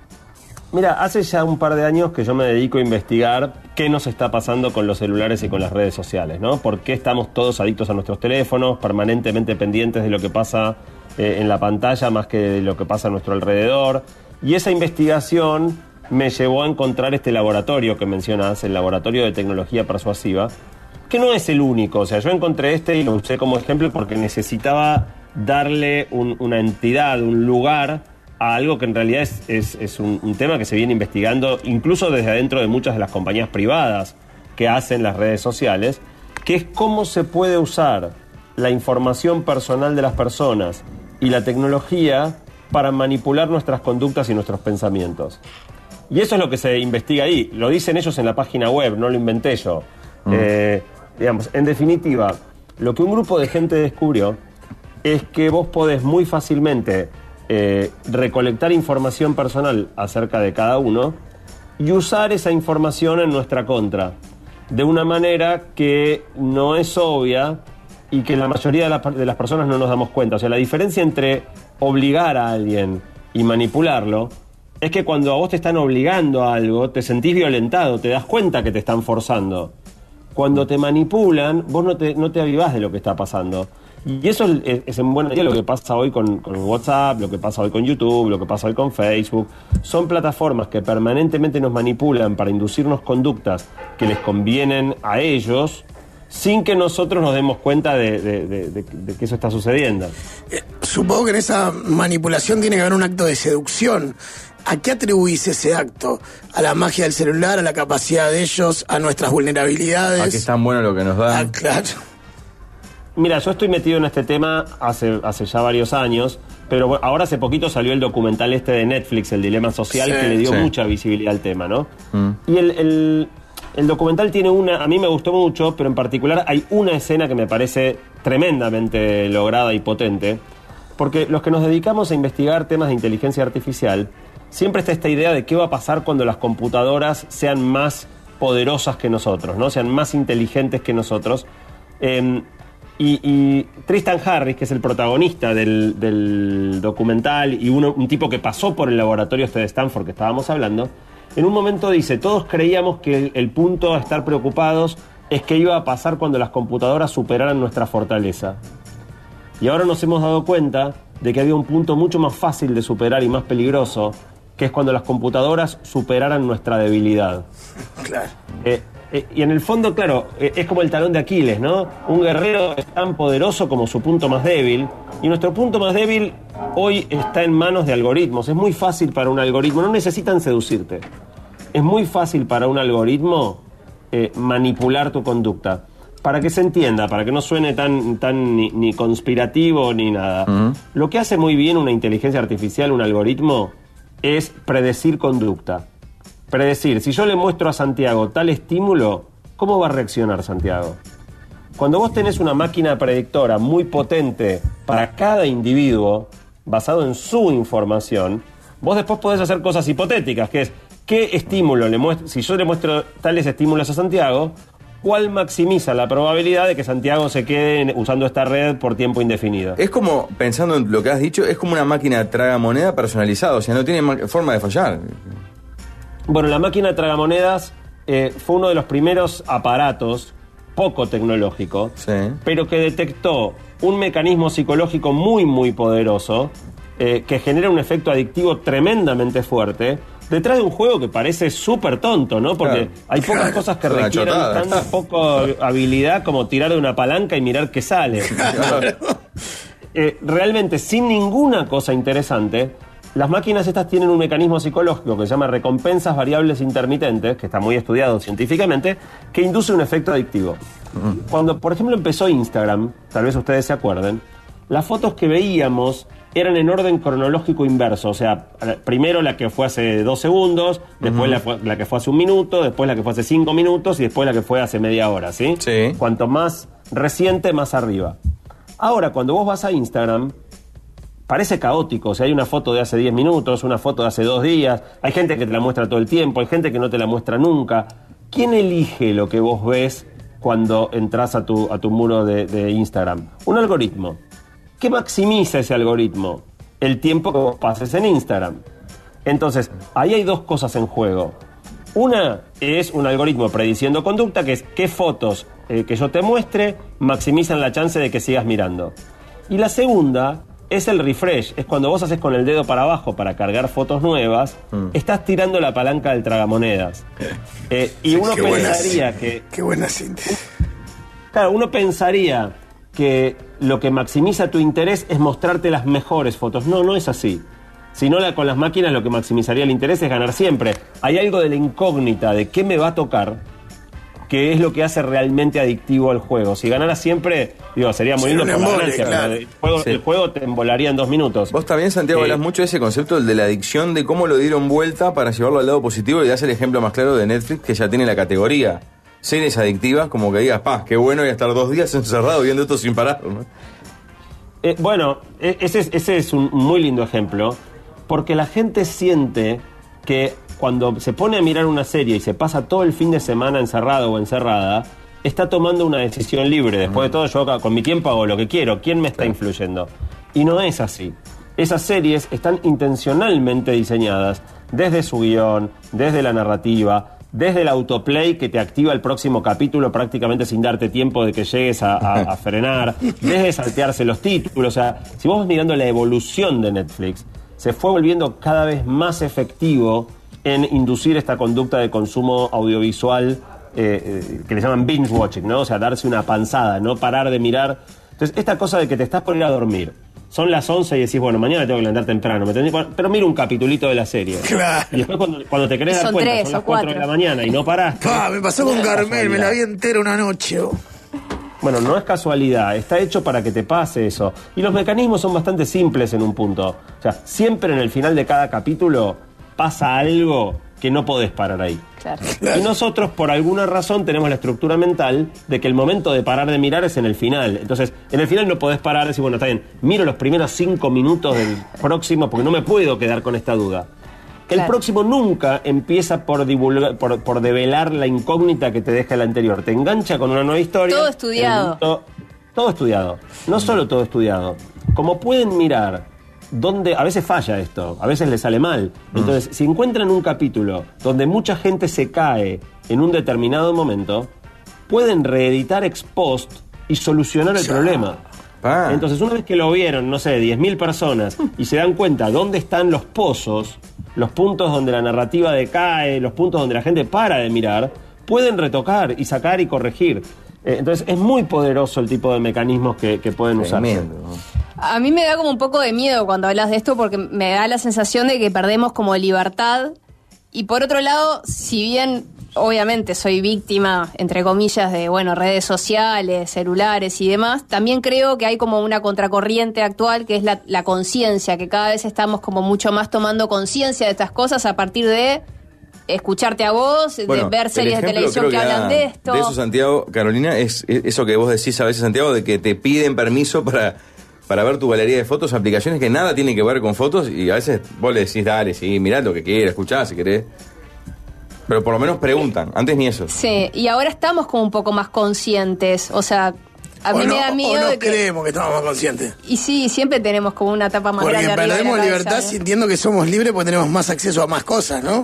Mira, hace ya un par de años que yo me dedico a investigar qué nos está pasando con los celulares y con las redes sociales, ¿no? ¿Por qué estamos todos adictos a nuestros teléfonos, permanentemente pendientes de lo que pasa eh, en la pantalla más que de lo que pasa a nuestro alrededor? Y esa investigación me llevó a encontrar este laboratorio que mencionas, el Laboratorio de Tecnología Persuasiva, que no es el único. O sea, yo encontré este y lo usé como ejemplo porque necesitaba darle un, una entidad, un lugar a algo que en realidad es, es, es un, un tema que se viene investigando incluso desde adentro de muchas de las compañías privadas que hacen las redes sociales, que es cómo se puede usar la información personal de las personas y la tecnología para manipular nuestras conductas y nuestros pensamientos. Y eso es lo que se investiga ahí. Lo dicen ellos en la página web, no lo inventé yo. Mm. Eh, digamos, en definitiva, lo que un grupo de gente descubrió es que vos podés muy fácilmente eh, recolectar información personal acerca de cada uno y usar esa información en nuestra contra, de una manera que no es obvia y que la mayoría de, la, de las personas no nos damos cuenta. O sea, la diferencia entre obligar a alguien y manipularlo es que cuando a vos te están obligando a algo, te sentís violentado, te das cuenta que te están forzando. Cuando te manipulan, vos no te, no te avivás de lo que está pasando. Y eso es, es en buena medida lo que pasa hoy con, con WhatsApp, lo que pasa hoy con YouTube, lo que pasa hoy con Facebook. Son plataformas que permanentemente nos manipulan para inducirnos conductas que les convienen a ellos, sin que nosotros nos demos cuenta de, de, de, de, de que eso está sucediendo. Eh, supongo que en esa manipulación tiene que haber un acto de seducción. ¿A qué atribuís ese acto? ¿A la magia del celular, a la capacidad de ellos, a nuestras vulnerabilidades? ¿A qué es tan bueno lo que nos dan? Ah, claro. Mira, yo estoy metido en este tema hace, hace ya varios años, pero ahora hace poquito salió el documental este de Netflix, El Dilema Social, sí, que le dio sí. mucha visibilidad al tema, ¿no? Mm. Y el... el El documental tiene una, a mí me gustó mucho, pero en particular hay una escena que me parece tremendamente lograda y potente, porque los que nos dedicamos a investigar temas de inteligencia artificial, siempre está esta idea de qué va a pasar cuando las computadoras sean más poderosas que nosotros, ¿no? Sean más inteligentes que nosotros. Eh, Y, y Tristan Harris, que es el protagonista del, del documental y uno, un tipo que pasó por el laboratorio este de Stanford que estábamos hablando, en un momento dice, todos creíamos que el, el punto a estar preocupados es qué iba a pasar cuando las computadoras superaran nuestra fortaleza. Y ahora nos hemos dado cuenta de que había un punto mucho más fácil de superar y más peligroso, que es cuando las computadoras superaran nuestra debilidad. Claro. Eh, eh, y en el fondo, claro, eh, es como el talón de Aquiles, ¿no? Un guerrero es tan poderoso como su punto más débil, y nuestro punto más débil hoy está en manos de algoritmos. Es muy fácil para un algoritmo, no necesitan seducirte. Es muy fácil para un algoritmo eh, manipular tu conducta. Para que se entienda, para que no suene tan, tan ni, ni conspirativo ni nada. Uh-huh. Lo que hace muy bien una inteligencia artificial, un algoritmo, es predecir conducta. Predecir, si yo le muestro a Santiago tal estímulo, ¿cómo va a reaccionar Santiago? Cuando vos tenés una máquina predictora muy potente para cada individuo, basado en su información, vos después podés hacer cosas hipotéticas, que es, ¿qué estímulo le muestro? Si yo le muestro tales estímulos a Santiago, ¿cuál maximiza la probabilidad de que Santiago se quede usando esta red por tiempo indefinido? Es como, pensando en lo que has dicho, es como una máquina tragamoneda personalizada, o sea, no tiene ma- forma de fallar. Bueno, la máquina tragamonedas eh, fue uno de los primeros aparatos poco tecnológico, sí, pero que detectó un mecanismo psicológico muy, muy poderoso eh, que genera un efecto adictivo tremendamente fuerte detrás de un juego que parece súper tonto, ¿no? Porque claro, hay pocas claro, cosas que requieren tan poco habilidad como tirar de una palanca y mirar qué sale. Claro. Eh, realmente, sin ninguna cosa interesante, las máquinas estas tienen un mecanismo psicológico que se llama recompensas variables intermitentes, que está muy estudiado científicamente, que induce un efecto adictivo. Uh-huh. Cuando, por ejemplo, empezó Instagram, tal vez ustedes se acuerden, las fotos que veíamos eran en orden cronológico inverso, o sea, primero la que fue hace dos segundos, después uh-huh. la, la que fue hace un minuto, después la que fue hace cinco minutos y después la que fue hace media hora, ¿sí? Sí. Cuanto más reciente, más arriba. Ahora, cuando vos vas a Instagram, parece caótico, o sea, hay una foto de hace diez minutos, una foto de hace dos días, hay gente que te la muestra todo el tiempo, hay gente que no te la muestra nunca. ¿Quién elige lo que vos ves cuando entras a tu, a tu muro de, de Instagram? Un algoritmo. ¿Qué maximiza ese algoritmo? El tiempo que vos pases en Instagram. Entonces, ahí hay dos cosas en juego. Una es un algoritmo prediciendo conducta, que es qué fotos eh, que yo te muestre maximizan la chance de que sigas mirando. Y la segunda es el refresh, es cuando vos haces con el dedo para abajo para cargar fotos nuevas, mm. estás tirando la palanca del tragamonedas. Eh, y uno qué pensaría buena, que... Qué buena síntesis. Claro, uno pensaría que lo que maximiza tu interés es mostrarte las mejores fotos. No, no es así. Si no, la, con las máquinas lo que maximizaría el interés es ganar siempre. Hay algo de la incógnita de qué me va a tocar, que es lo que hace realmente adictivo al juego. Si ganara siempre, digo, sería muy lindo por la ganancia, claro. el, juego, sí. el juego te embolaría en dos minutos. Vos también, Santiago, eh, hablas mucho de ese concepto, el de la adicción, de cómo lo dieron vuelta para llevarlo al lado positivo, y das el ejemplo más claro de Netflix, que ya tiene la categoría series adictivas, como que digas, pa, qué bueno voy a estar dos días encerrado viendo esto sin parar, ¿no? Eh, bueno, ese es, ese es un muy lindo ejemplo, porque la gente siente que cuando se pone a mirar una serie y se pasa todo el fin de semana encerrado o encerrada, está tomando una decisión libre. Después de todo, yo con mi tiempo hago lo que quiero. ¿Quién me está influyendo? Y no es así. Esas series están intencionalmente diseñadas desde su guión, desde la narrativa, desde el autoplay que te activa el próximo capítulo prácticamente sin darte tiempo de que llegues a, a, a frenar, desde saltearse los títulos. O sea, si vos vas mirando la evolución de Netflix, se fue volviendo cada vez más efectivo en inducir esta conducta de consumo audiovisual eh, eh, que le llaman binge watching, ¿no? O sea, darse una panzada, no parar de mirar. Entonces, esta cosa de que te estás por ir a dormir, son las once y decís, bueno, mañana tengo que levantar temprano, me tenés que... pero mira un capitulito de la serie. Claro. Y después cuando, cuando te querés dar cuenta, tres, son las cuatro de la mañana y no parás. Pa, me pasó con Carmel, me la vi entera una noche. Oh. Bueno, no es casualidad, está hecho para que te pase eso. Y los mecanismos son bastante simples en un punto. O sea, siempre en el final de cada capítulo pasa algo que no podés parar ahí. Claro. Y nosotros, por alguna razón, tenemos la estructura mental de que el momento de parar de mirar es en el final. Entonces, en el final no podés parar y decir, bueno, está bien, miro los primeros cinco minutos del próximo porque no me puedo quedar con esta duda. El claro. próximo nunca empieza por divulgar, por, por develar la incógnita que te deja el anterior. Te engancha con una nueva historia. Todo estudiado. Minuto, todo estudiado. No solo todo estudiado. Como pueden mirar dónde, a veces falla esto, a veces le sale mal. Entonces, mm. si encuentran un capítulo donde mucha gente se cae en un determinado momento, pueden reeditar ex post y solucionar el ya. problema. Ah. Entonces, una vez que lo vieron, no sé, diez mil personas, y se dan cuenta dónde están los pozos, los puntos donde la narrativa decae, los puntos donde la gente para de mirar, pueden retocar y sacar y corregir. Eh, entonces, es muy poderoso el tipo de mecanismos que, que pueden usar. A mí me da como un poco de miedo cuando hablas de esto, porque me da la sensación de que perdemos como libertad. Y por otro lado, si bien obviamente soy víctima, entre comillas, de bueno redes sociales, celulares y demás, también creo que hay como una contracorriente actual que es la, la conciencia, que cada vez estamos como mucho más tomando conciencia de estas cosas a partir de escucharte a vos, bueno, de ver series de televisión que, que hablan de esto. De eso, Santiago, Carolina, es, es eso que vos decís a veces, Santiago, de que te piden permiso para... para ver tu galería de fotos, aplicaciones que nada tienen que ver con fotos, y a veces vos le decís, dale, sí, mirá lo que quieras, escuchá si querés. Pero por lo menos preguntan, antes ni eso. Sí, y ahora estamos como un poco más conscientes, o sea, a mí no, me da miedo o no de que... creemos que estamos más conscientes. Y sí, siempre tenemos como una tapa más porque grande arriba de la cabeza. Porque perdemos libertad ¿eh? sintiendo que somos libres porque tenemos más acceso a más cosas, ¿no?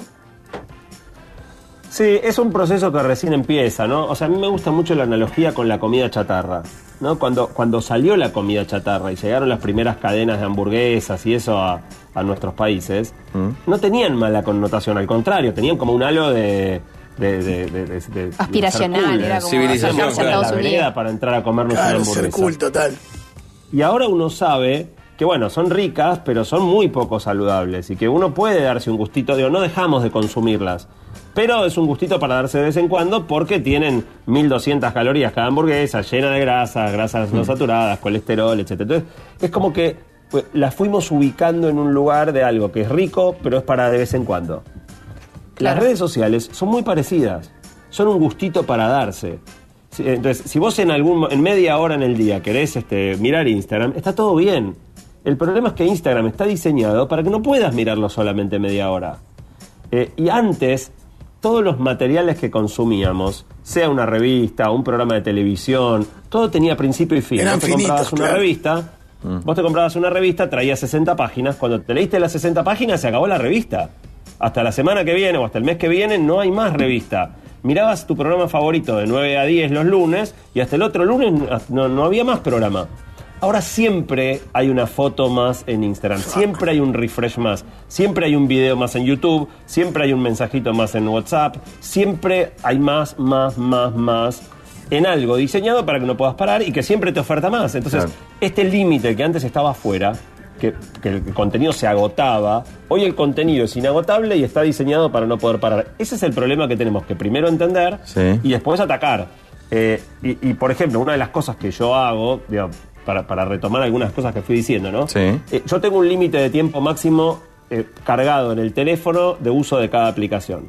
Sí, es un proceso que recién empieza, ¿no? O sea, a mí me gusta mucho la analogía con la comida chatarra, ¿no? Cuando, cuando salió la comida chatarra y llegaron las primeras cadenas de hamburguesas y eso a, a nuestros países, ¿Mm? no tenían mala connotación, al contrario, tenían como un halo de... de, de, de, de, de aspiracional, cool, era como civilización, claro, la vereda para entrar a comernos claro, una hamburguesa. Ser cool, total. Y ahora uno sabe que, bueno, son ricas, pero son muy poco saludables y que uno puede darse un gustito, digo, no dejamos de consumirlas. Pero es un gustito para darse de vez en cuando porque tienen mil doscientas calorías cada hamburguesa, llena de grasas, grasas no saturadas, colesterol, etcétera. Entonces, es como que pues, las fuimos ubicando en un lugar de algo que es rico, pero es para de vez en cuando. Claro. Las redes sociales son muy parecidas, son un gustito para darse. Entonces, si vos en algún en media hora en el día querés este, mirar Instagram, está todo bien. El problema es que Instagram está diseñado para que no puedas mirarlo solamente media hora. Eh, y antes... todos los materiales que consumíamos, sea una revista, un programa de televisión, todo tenía principio y fin. Eran vos te finitos, comprabas una claro. revista, mm. vos te comprabas una revista, traía sesenta páginas, cuando te leíste las sesenta páginas se acabó la revista. Hasta la semana que viene o hasta el mes que viene no hay más revista. Mirabas tu programa favorito de nueve a diez los lunes y hasta el otro lunes no, no había más programa. Ahora siempre hay una foto más en Instagram, siempre hay un refresh más, siempre hay un video más en YouTube, siempre hay un mensajito más en WhatsApp, siempre hay más, más, más, más en algo diseñado para que no puedas parar y que siempre te oferta más. Entonces, claro. este límite que antes estaba afuera, que, que el contenido se agotaba, hoy el contenido es inagotable y está diseñado para no poder parar. Ese es el problema que tenemos que primero entender sí. y después atacar. Eh, y, y, por ejemplo, una de las cosas que yo hago, digamos, Para, para retomar algunas cosas que fui diciendo, ¿no? Sí. Eh, yo tengo un límite de tiempo máximo eh, cargado en el teléfono de uso de cada aplicación.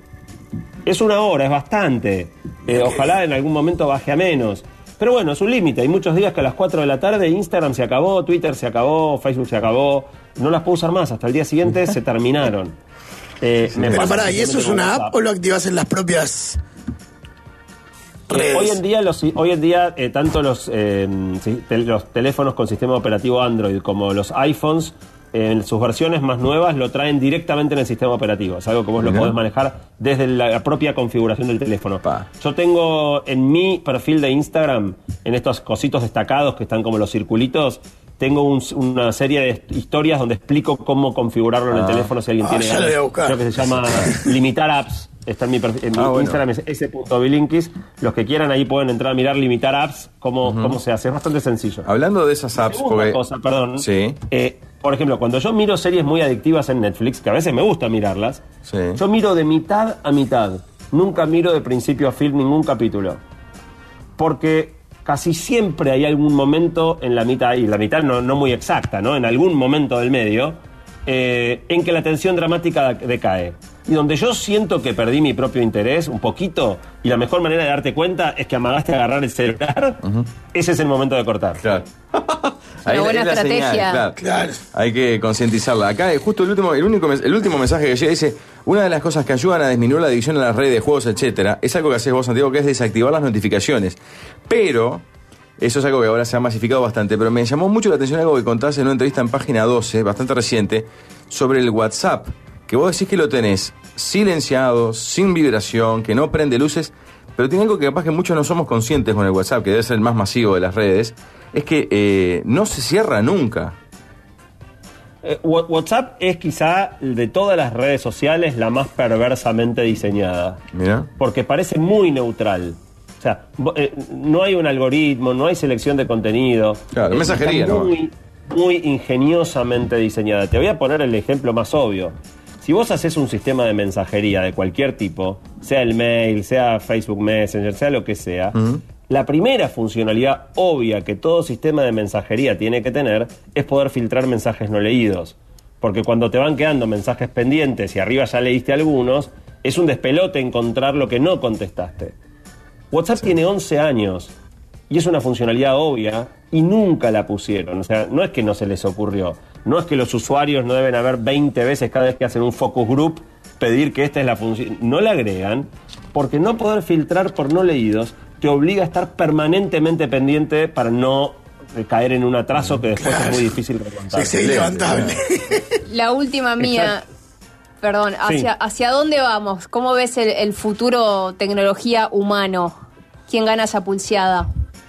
Es una hora, es bastante. Eh, ojalá en algún momento baje a menos. Pero bueno, es un límite. Hay muchos días que a las cuatro de la tarde Instagram se acabó, Twitter se acabó, Facebook se acabó. No las puedo usar más. Hasta el día siguiente se terminaron. Eh, sí. me Pero pará, ¿y eso es una WhatsApp. app o lo activas en las propias... Eh, hoy en día, los, hoy en día eh, tanto los, eh, te, los teléfonos con sistema operativo Android como los iPhones, eh, en sus versiones más nuevas, lo traen directamente en el sistema operativo. Es algo que vos ¿no? lo podés manejar desde la propia configuración del teléfono. Pa. Yo tengo en mi perfil de Instagram, en estos cositos destacados que están como los circulitos, tengo un, una serie de historias donde explico cómo configurarlo en el ah. teléfono si alguien ah, tiene ganas. Creo que se llama limitar apps. Está en mi, perfil, en ah, mi bueno. Instagram, es ese punto bilinkis. Los que quieran ahí pueden entrar a mirar limitar apps, cómo, uh-huh. cómo se hace. Es bastante sencillo. Hablando de esas apps... Porque... cosa, perdón. Sí. Eh, por ejemplo, cuando yo miro series muy adictivas en Netflix, que a veces me gusta mirarlas, sí. yo miro de mitad a mitad. Nunca miro de principio a fin ningún capítulo. Porque casi siempre hay algún momento en la mitad, y la mitad no, no muy exacta, ¿no? En algún momento del medio, eh, en que la tensión dramática decae. Y donde yo siento que perdí mi propio interés un poquito, y la mejor manera de darte cuenta es que amagaste a agarrar el celular, uh-huh. ese es el momento de cortar. Claro. Una buena estrategia. Señal, claro. Claro. Hay que concientizarla. Acá justo el último, el único, el último mensaje que llega dice: una de las cosas que ayudan a disminuir la adicción a las redes, juegos, etcétera, es algo que haces vos, Santiago, que es desactivar las notificaciones. Pero Eso es algo que ahora se ha masificado bastante, pero me llamó mucho la atención algo que contaste en una entrevista en Página doce, bastante reciente, sobre el WhatsApp, que vos decís que lo tenés silenciado, sin vibración, que no prende luces, pero tiene algo que capaz que muchos no somos conscientes con el WhatsApp, que debe ser el más masivo de las redes, es que eh, no se cierra nunca. Eh, WhatsApp es quizá de todas las redes sociales la más perversamente diseñada. Mira. Porque parece muy neutral. O sea, eh, no hay un algoritmo, no hay selección de contenido. Claro, mensajería, está muy, ¿no? muy ingeniosamente diseñada. Te voy a poner el ejemplo más obvio. Si vos haces un sistema de mensajería de cualquier tipo, sea el mail, sea Facebook Messenger, sea lo que sea, uh-huh. la primera funcionalidad obvia que todo sistema de mensajería tiene que tener es poder filtrar mensajes no leídos. Porque cuando te van quedando mensajes pendientes y arriba ya leíste algunos, es un despelote encontrar lo que no contestaste. WhatsApp sí. tiene once años y es una funcionalidad obvia y nunca la pusieron. O sea, no es que no se les ocurrió. No es que los usuarios no deben haber veinte veces cada vez que hacen un focus group pedir que esta es la función. No la agregan porque no poder filtrar por no leídos te obliga a estar permanentemente pendiente para no caer en un atraso que después claro. es muy difícil de contar. Sí, es levantable. La última mía... Exacto. Perdón, ¿hacia, sí. ¿hacia dónde vamos? ¿Cómo ves el, el futuro tecnología humano? ¿Quién gana esa pulseada?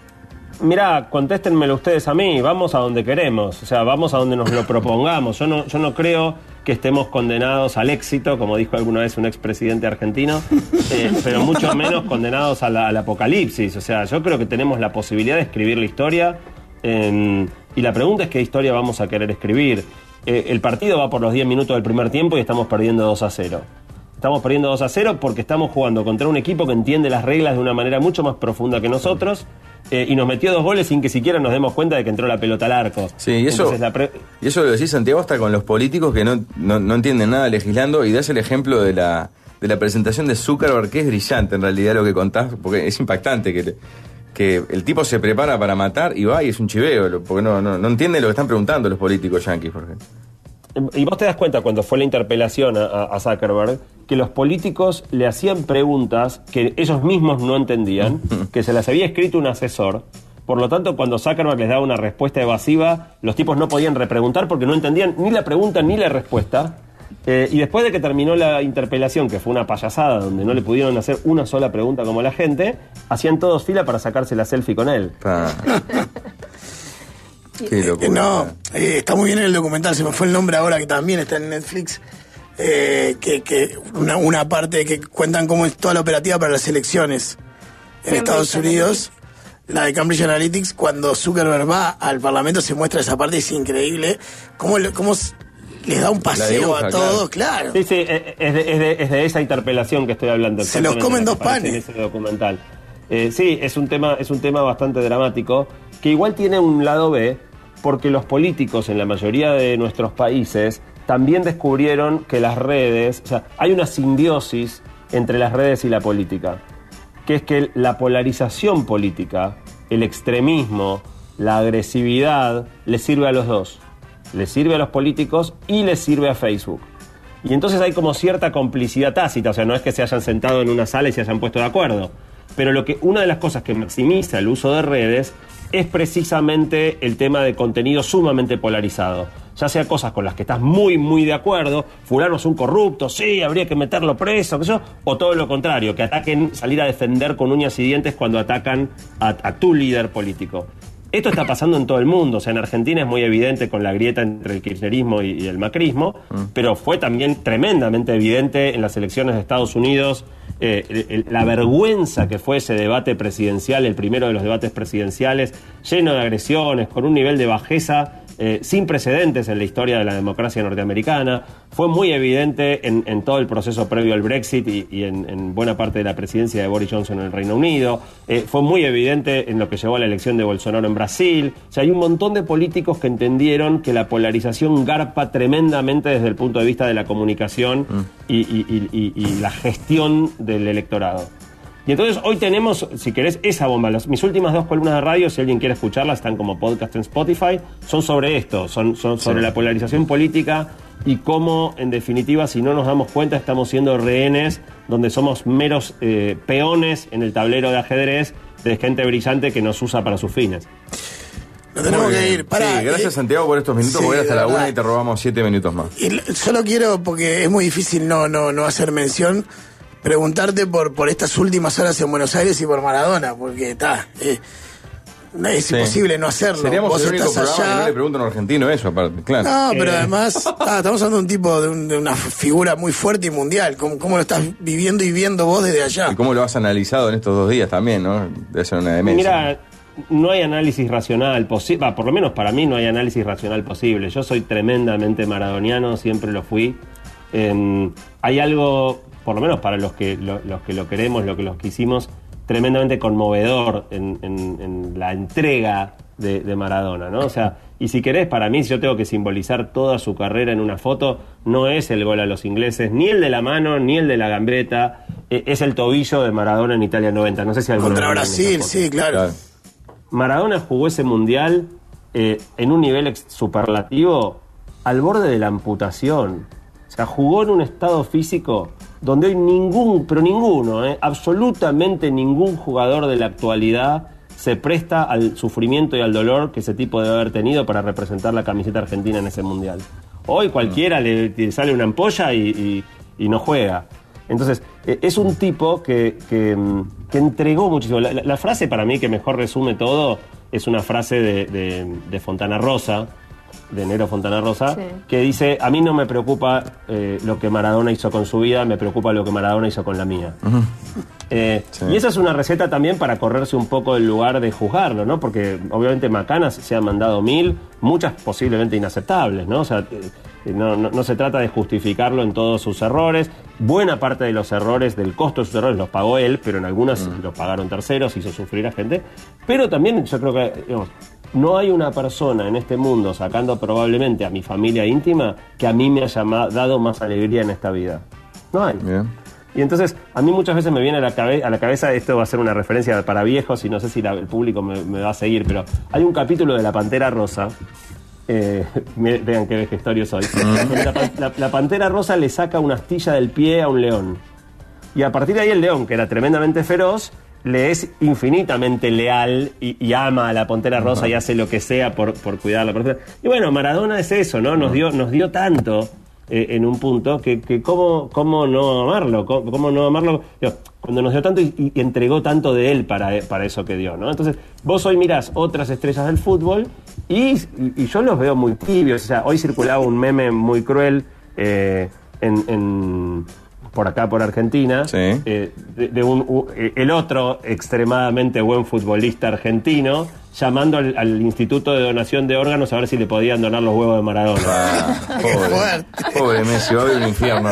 Mirá, contéstenmelo ustedes a mí, vamos a donde queremos, o sea, vamos a donde nos lo propongamos. Yo no, yo no creo que estemos condenados al éxito, como dijo alguna vez un expresidente argentino, eh, pero mucho menos condenados a la, al apocalipsis. O sea, yo creo que tenemos la posibilidad de escribir la historia, eh, y la pregunta es qué historia vamos a querer escribir. Eh, el partido va por los diez minutos del primer tiempo y estamos perdiendo dos a cero. Estamos perdiendo dos a cero porque estamos jugando contra un equipo que entiende las reglas de una manera mucho más profunda que nosotros, eh, y nos metió dos goles sin que siquiera nos demos cuenta de que entró la pelota al arco. Sí, y eso, la pre- y eso lo decís, Santiago, hasta con los políticos que no, no, no entienden nada legislando, y das el ejemplo de la, de la presentación de Zuckerberg, que es brillante en realidad lo que contás, porque es impactante que, que el tipo se prepara para matar y va y es un chiveo, porque no, no, no entiende lo que están preguntando los políticos yanquis, por ejemplo. Y vos te das cuenta cuando fue la interpelación a, a Zuckerberg que los políticos le hacían preguntas que ellos mismos no entendían, que se las había escrito un asesor. Por lo tanto, cuando Zuckerberg les daba una respuesta evasiva, los tipos no podían repreguntar porque no entendían ni la pregunta ni la respuesta. Eh, y después de que terminó la interpelación, que fue una payasada donde no le pudieron hacer una sola pregunta como la gente, hacían todos fila para sacarse la selfie con él. Ah. Qué locura. Eh, no, eh, está muy bien en el documental, se me fue el nombre ahora, que también está en Netflix, eh, que, que una, una parte que cuentan cómo es toda la operativa para las elecciones en Cambridge Estados Unidos, la de Cambridge Analytics. Cuando Zuckerberg va al Parlamento se muestra esa parte, es increíble, cómo, cómo les da un paseo dibuja, a todos, claro. claro. Sí, sí, es de, es, de, es de esa interpelación que estoy hablando. Se los comen dos panes. En ese documental. Eh, sí, es un tema, es un tema bastante dramático, que igual tiene un lado B, porque los políticos en la mayoría de nuestros países también descubrieron que las redes, o sea, hay una simbiosis entre las redes y la política, que es que la polarización política, el extremismo, la agresividad, le sirve a los dos. Le sirve a los políticos y le sirve a Facebook. Y entonces hay como cierta complicidad tácita, o sea, no es que se hayan sentado en una sala y se hayan puesto de acuerdo. Pero lo que, una de las cosas que maximiza el uso de redes es precisamente el tema de contenido sumamente polarizado. Ya sea cosas con las que estás muy, muy de acuerdo, fulano es un corrupto, sí, habría que meterlo preso, qué sé yo, o todo lo contrario, que ataquen, salir a defender con uñas y dientes cuando atacan a, a tu líder político. Esto está pasando en todo el mundo, o sea, en Argentina es muy evidente con la grieta entre el kirchnerismo y, y el macrismo, mm. pero fue también tremendamente evidente en las elecciones de Estados Unidos. Eh, el, el, la vergüenza que fue ese debate presidencial, el primero de los debates presidenciales, lleno de agresiones, con un nivel de bajeza eh, sin precedentes en la historia de la democracia norteamericana. Fue muy evidente en, en todo el proceso previo al Brexit y, y en, en buena parte de la presidencia de Boris Johnson en el Reino Unido. Eh, fue muy evidente en lo que llevó a la elección de Bolsonaro en Brasil. O sea, hay un montón de políticos que entendieron que la polarización garpa tremendamente desde el punto de vista de la comunicación mm. y, y, y, y la gestión del electorado. Y entonces hoy tenemos, si querés, esa bomba. Las, mis últimas dos columnas de radio, si alguien quiere escucharlas, están como podcast en Spotify, son sobre esto, son, son sobre sí. la polarización política y cómo, en definitiva, si no nos damos cuenta, estamos siendo rehenes donde somos meros eh, peones en el tablero de ajedrez de gente brillante que nos usa para sus fines. Nos tenemos que ir. Pará, sí, gracias eh, Santiago por estos minutos, sí, porque hasta de la verdad. una y te robamos siete minutos más. Y solo quiero, porque es muy difícil no, no, no hacer mención, preguntarte por, por estas últimas horas en Buenos Aires y por Maradona, porque está, eh, no, es Sí. imposible no hacerlo. Seríamos Vos el único estás programa allá. que no le pregunta a un argentino eso, aparte, claro. No, pero Eh, además, ah, estamos hablando de un tipo, de, un- de una figura muy fuerte y mundial. ¿Cómo, cómo lo estás viviendo y viendo vos desde allá? ¿Y cómo lo has analizado en estos dos días también, no? Debe ser una demencia. Mira, no hay análisis racional posible, por lo menos para mí no hay análisis racional posible. Yo soy tremendamente maradoniano, siempre lo fui. Eh, hay algo, por lo menos para los que lo, los que lo queremos, lo que los quisimos, tremendamente conmovedor en, en- en la entrega de, de Maradona, ¿no? O sea, y si querés, para mí, si yo tengo que simbolizar toda su carrera en una foto, no es el gol a los ingleses, ni el de la mano, ni el de la gambeta, eh, es el tobillo de Maradona en Italia noventa. No sé si alguno Contra lo vieron en esa Brasil, foto. sí, claro. Maradona jugó ese mundial eh, en un nivel ex- superlativo al borde de la amputación. O sea, jugó en un estado físico donde hoy ningún, pero ninguno, eh, absolutamente ningún jugador de la actualidad se presta al sufrimiento y al dolor que ese tipo debe haber tenido para representar la camiseta argentina en ese mundial. Hoy cualquiera le, le sale una ampolla y, y- y no juega. Entonces, eh, es un tipo que, que, mm, que entregó muchísimo. La, la- la frase para mí que mejor resume todo es una frase de, de- de Fontana Rosa, de Nero Fontana Rosa, Sí. que dice: a mí no me preocupa eh, lo que Maradona hizo con su vida, me preocupa lo que Maradona hizo con la mía. Eh, Sí. Y esa es una receta también para correrse un poco del lugar de juzgarlo, ¿no? Porque obviamente macanas se han mandado mil, muchas posiblemente inaceptables, ¿no? O sea, eh, no, no- no se trata de justificarlo en todos sus errores. Buena parte de los errores, del costo de sus errores, los pagó él, pero en algunas los pagaron terceros, hizo sufrir a gente. Pero también yo creo que, digamos, no hay una persona en este mundo, sacando probablemente a mi familia íntima, que a mí me haya ma- dado más alegría en esta vida. No hay. Bien. Y entonces, a mí muchas veces me viene a la, cabe- a la cabeza, esto va a ser una referencia para viejos y no sé si la- el público me, me va a seguir, pero hay un capítulo de La Pantera Rosa, eh, me- vean qué vejestorio soy, donde la, pan- la- la Pantera Rosa le saca una astilla del pie a un león. Y a partir de ahí el león, que era tremendamente feroz, le es infinitamente leal y, y ama a la Pantera Rosa y hace lo que sea por, por cuidar a la persona. Y bueno, Maradona es eso, ¿no? Nos dio, nos dio tanto eh, en un punto que, que cómo, cómo no amarlo, cómo, cómo no amarlo. Digo, cuando nos dio tanto y, y entregó tanto de él para, para eso que dio, ¿no? Entonces, vos hoy mirás otras estrellas del fútbol y, y, y yo los veo muy tibios. O sea, hoy circulaba un meme muy cruel eh, en... en por acá, por Argentina, eh, de, de un, u- eh, el otro extremadamente buen futbolista argentino, llamando al, al Instituto de Donación de Órganos a ver si le podían donar los huevos de Maradona. Ah, pobre, pobre Messi, va a haber un infierno.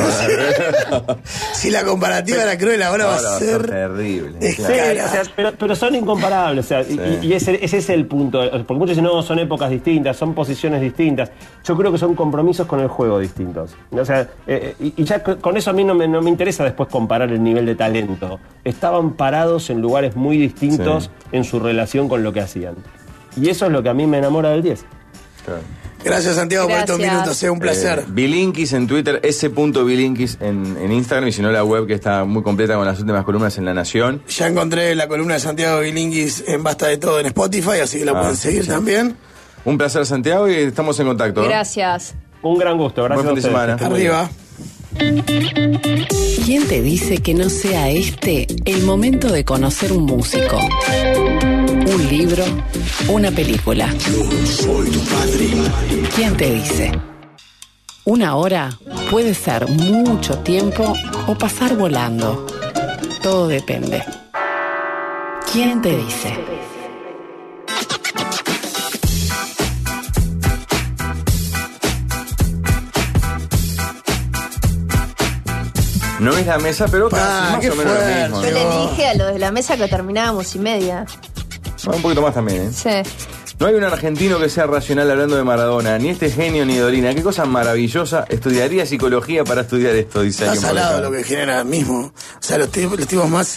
Si la comparativa era cruel, ahora, va a ser terrible. Sí, o sea, pero, pero son incomparables, o sea, y- y, y ese, ese es el punto, porque muchos dicen, no, son épocas distintas, son posiciones distintas. Yo creo que son compromisos con el juego distintos. O sea, eh, y, y ya c- con eso a mí no me, no me interesa después comparar el nivel de talento. Estaban parados en lugares muy distintos Sí. en su relación con lo que hacían. Y eso es lo que a mí me enamora del diez. Gracias, Santiago, por estos Gracias. minutos. Es un placer. Eh, Bilinkis en Twitter, s.bilinkis en, en Instagram, y si no la web que está muy completa con las últimas columnas en La Nación. Ya encontré la columna de Santiago Bilinguis en Basta de Todo en Spotify, así que la Ah, pueden seguir sí. también. Un placer, Santiago, y estamos en contacto. ¿eh? Gracias. Un gran gusto, gracias Buen fin de a ustedes. semana. Arriba. ¿Quién te dice que no sea este el momento de conocer un músico? Un libro, una película. Yo soy tu padre. ¿Quién te dice? Una hora puede ser mucho tiempo o pasar volando. Todo depende. ¿Quién te dice? No es la mesa, pero casi Ah, más qué o menos lo fuerte. mismo. Yo le ¿no? dije a los de la mesa que terminábamos y media. No, un poquito más también, ¿eh? Sí. No hay un argentino que sea racional hablando de Maradona, ni este genio ni Dolina. Qué cosa maravillosa. Estudiaría psicología para estudiar esto, dice Está alguien por salado acá. lo que genera mismo. O sea, los tipos, los tipos más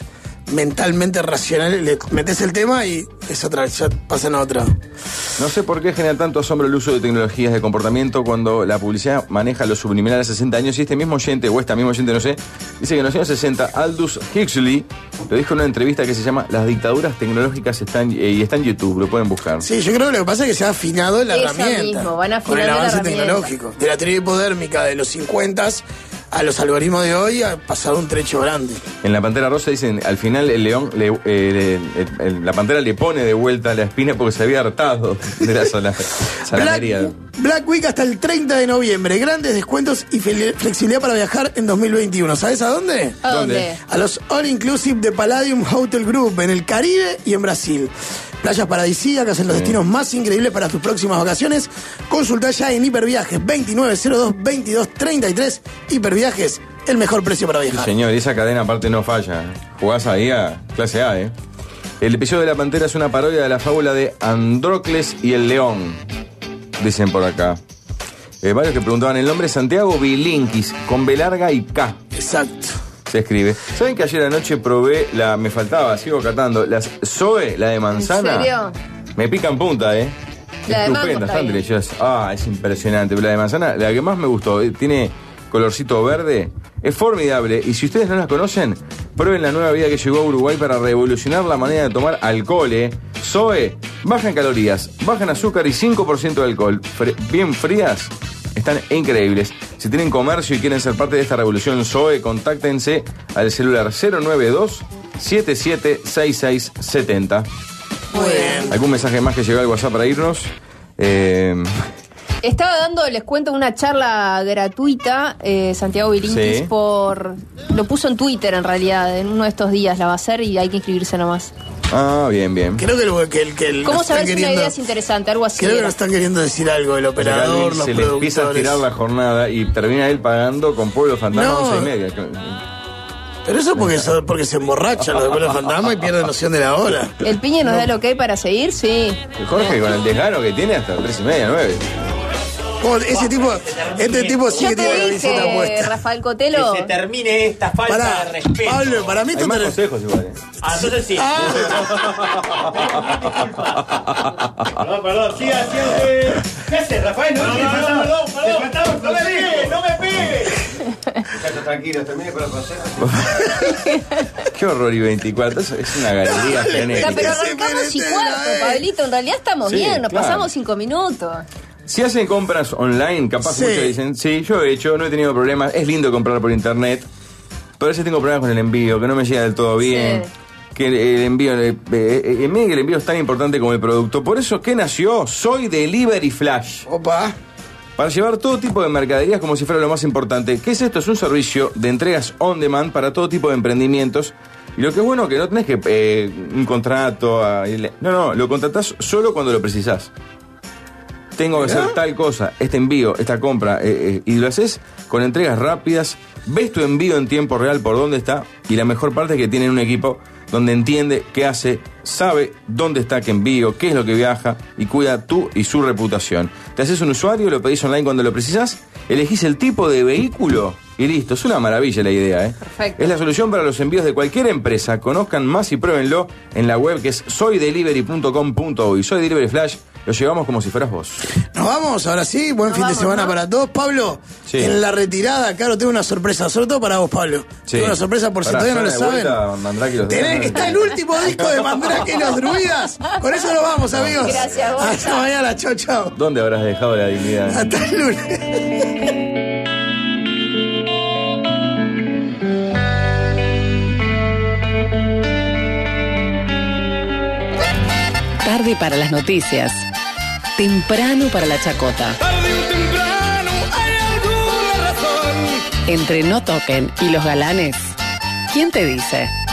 mentalmente racional, le metes el tema y es otra, ya pasan a otra. No sé por qué genera tanto asombro el uso de tecnologías de comportamiento cuando la publicidad maneja los subliminales a sesenta años y este mismo oyente, o esta misma oyente, no sé, dice que en los años sesenta Aldous Huxley lo dijo en una entrevista que se llama Las dictaduras tecnológicas están eh, y está en YouTube, lo pueden buscar. Sí, yo creo que lo que pasa es que se ha afinado la Eso herramienta. mismo, van con el afinando la avance herramienta. tecnológico. De la teoría hipodérmica de los cincuenta a los algoritmos de hoy ha pasado un trecho grande. En la Pantera Rosa dicen, al final el león, le, eh, le- el- la Pantera le pone de vuelta la espina porque se había hartado de la sala- salamería. Black, Black Week hasta el treinta de noviembre. Grandes descuentos y fel- flexibilidad para viajar en dos mil veintiuno. ¿Sabes a dónde? ¿A dónde? A los All Inclusive de Palladium Hotel Group en el Caribe y en Brasil. Playas paradisíacas en los destinos más increíbles para tus próximas vacaciones. Consulta ya en Hiperviajes veintinueve cero dos veintidós treinta y tres. Hiperviajes, el mejor precio para Sí, viajar. señor, y esa cadena aparte no falla. Jugás ahí a clase A, ¿eh? El episodio de La Pantera es una parodia de la fábula de Andrócles y el león, dicen por acá. Eh, varios que preguntaban el nombre, Santiago Bilinkis, con B larga y K. Exacto. Se escribe. ¿Saben que ayer anoche probé la, me faltaba, sigo catando, las Zoe, la de manzana? ¿En serio? Me pica en punta, ¿eh? La de mango Estupenda, está están bien. deliciosas. Ah, es impresionante. Pero la de manzana, la que más me gustó, eh, tiene colorcito verde, es formidable. Y si ustedes no las conocen, prueben la nueva vida que llegó a Uruguay para revolucionar la manera de tomar alcohol, ¿eh? Zoe, baja en calorías, baja en azúcar y cinco por ciento de alcohol. Fre- bien frías, están increíbles. Si tienen comercio y quieren ser parte de esta revolución Zoe, contáctense al celular cero nueve dos siete siete seis seis siete cero. Muy bien. ¿Algún mensaje más que llegó al WhatsApp para irnos? Eh, Estaba dando, les cuento, una charla gratuita, eh, Santiago Bilinkis, Sí. por... Lo puso en Twitter, en realidad, en uno de estos días la va a hacer y hay que inscribirse nomás. ah, bien, bien. Creo que el, que el, que el ¿Cómo nos están saber si una queriendo- idea es interesante? Algo así Creo que era. nos están queriendo decir algo el O sea, que operador, alguien los se le empieza a productores. tirar la jornada y termina él pagando con Pueblo Fantasma No. once y media. Pero eso porque, so- porque se emborrachan los de Pueblo Fantasma y pierden noción de la hora. ¿El Piñe nos da el ok para seguir? Sí. Jorge con el desgano que tiene hasta tres y media, nueve. ¿Cómo? Ese tipo, este tipo sí Yo que te tiene la camiseta dije, puesta. Rafael Cotelo. Que se termine esta falta Pará, de respeto. Pablo, para mí Hay esto más te- consejos igual. ¿eh? Ah, entonces sí. Perdón, perdón, siga, siga usted. ¿Qué haces, Rafael? No, no, no, perdón, perdón. No me pegue, no me pegue. Muchachos, tranquilos, termine con los consejos. Qué horror y veinticuatro, eso es una galería Está, frenética. pero arrancamos y cuarto, Pablito. En realidad estamos Sí, bien, nos claro. pasamos cinco minutos. Si hacen compras online, capaz Sí. muchos dicen, sí, yo he hecho, no he tenido problemas, es lindo comprar por internet, pero a veces tengo problemas con el envío, que no me llega del todo bien, Sí. que el envío, eh, eh, en medio que el envío es tan importante como el producto. Por eso, ¿qué nació? Soy Delivery Flash. Opa. Para llevar todo tipo de mercaderías como si fuera lo más importante. ¿Qué es esto? Es un servicio de entregas on demand para todo tipo de emprendimientos. Y lo que es bueno es que no tenés que eh, un contrato. A, no, no, lo contratás solo cuando lo precisás. Tengo que hacer tal cosa, este envío, esta compra, eh, eh, y lo haces con entregas rápidas, ves tu envío en tiempo real por dónde está, y la mejor parte es que tienen un equipo donde entiende qué hace, sabe dónde está que envío, qué es lo que viaja, y cuida tú y su reputación. Te haces un usuario, lo pedís online cuando lo precisás, elegís el tipo de vehículo, y listo. Es una maravilla la idea, ¿eh? Perfecto. Es la solución para los envíos de cualquier empresa. Conozcan más y pruébenlo en la web que es soy delivery punto com punto uy. Soy Delivery Flash, lo llevamos como si fueras vos. Nos vamos, ahora sí, buen Nos fin vamos, de semana ¿no? para todos. Pablo, Sí. en la retirada, claro, tengo una sorpresa, sobre todo para vos, Pablo. Sí. Tengo una sorpresa por si Pará, todavía no lo suena de saben. vuelta Mandrake y los Tenés- Druidas. está el último disco de Mandrake y los Druidas. Con eso nos vamos, amigos. Gracias, Gonza. Hasta mañana, chao, chao. ¿Dónde habrás dejado la dignidad? Hasta el lunes. Tarde para las noticias. Temprano para la chacota. Tarde o temprano hay alguna razón. Entre No Toquen y Los Galanes, ¿quién te dice?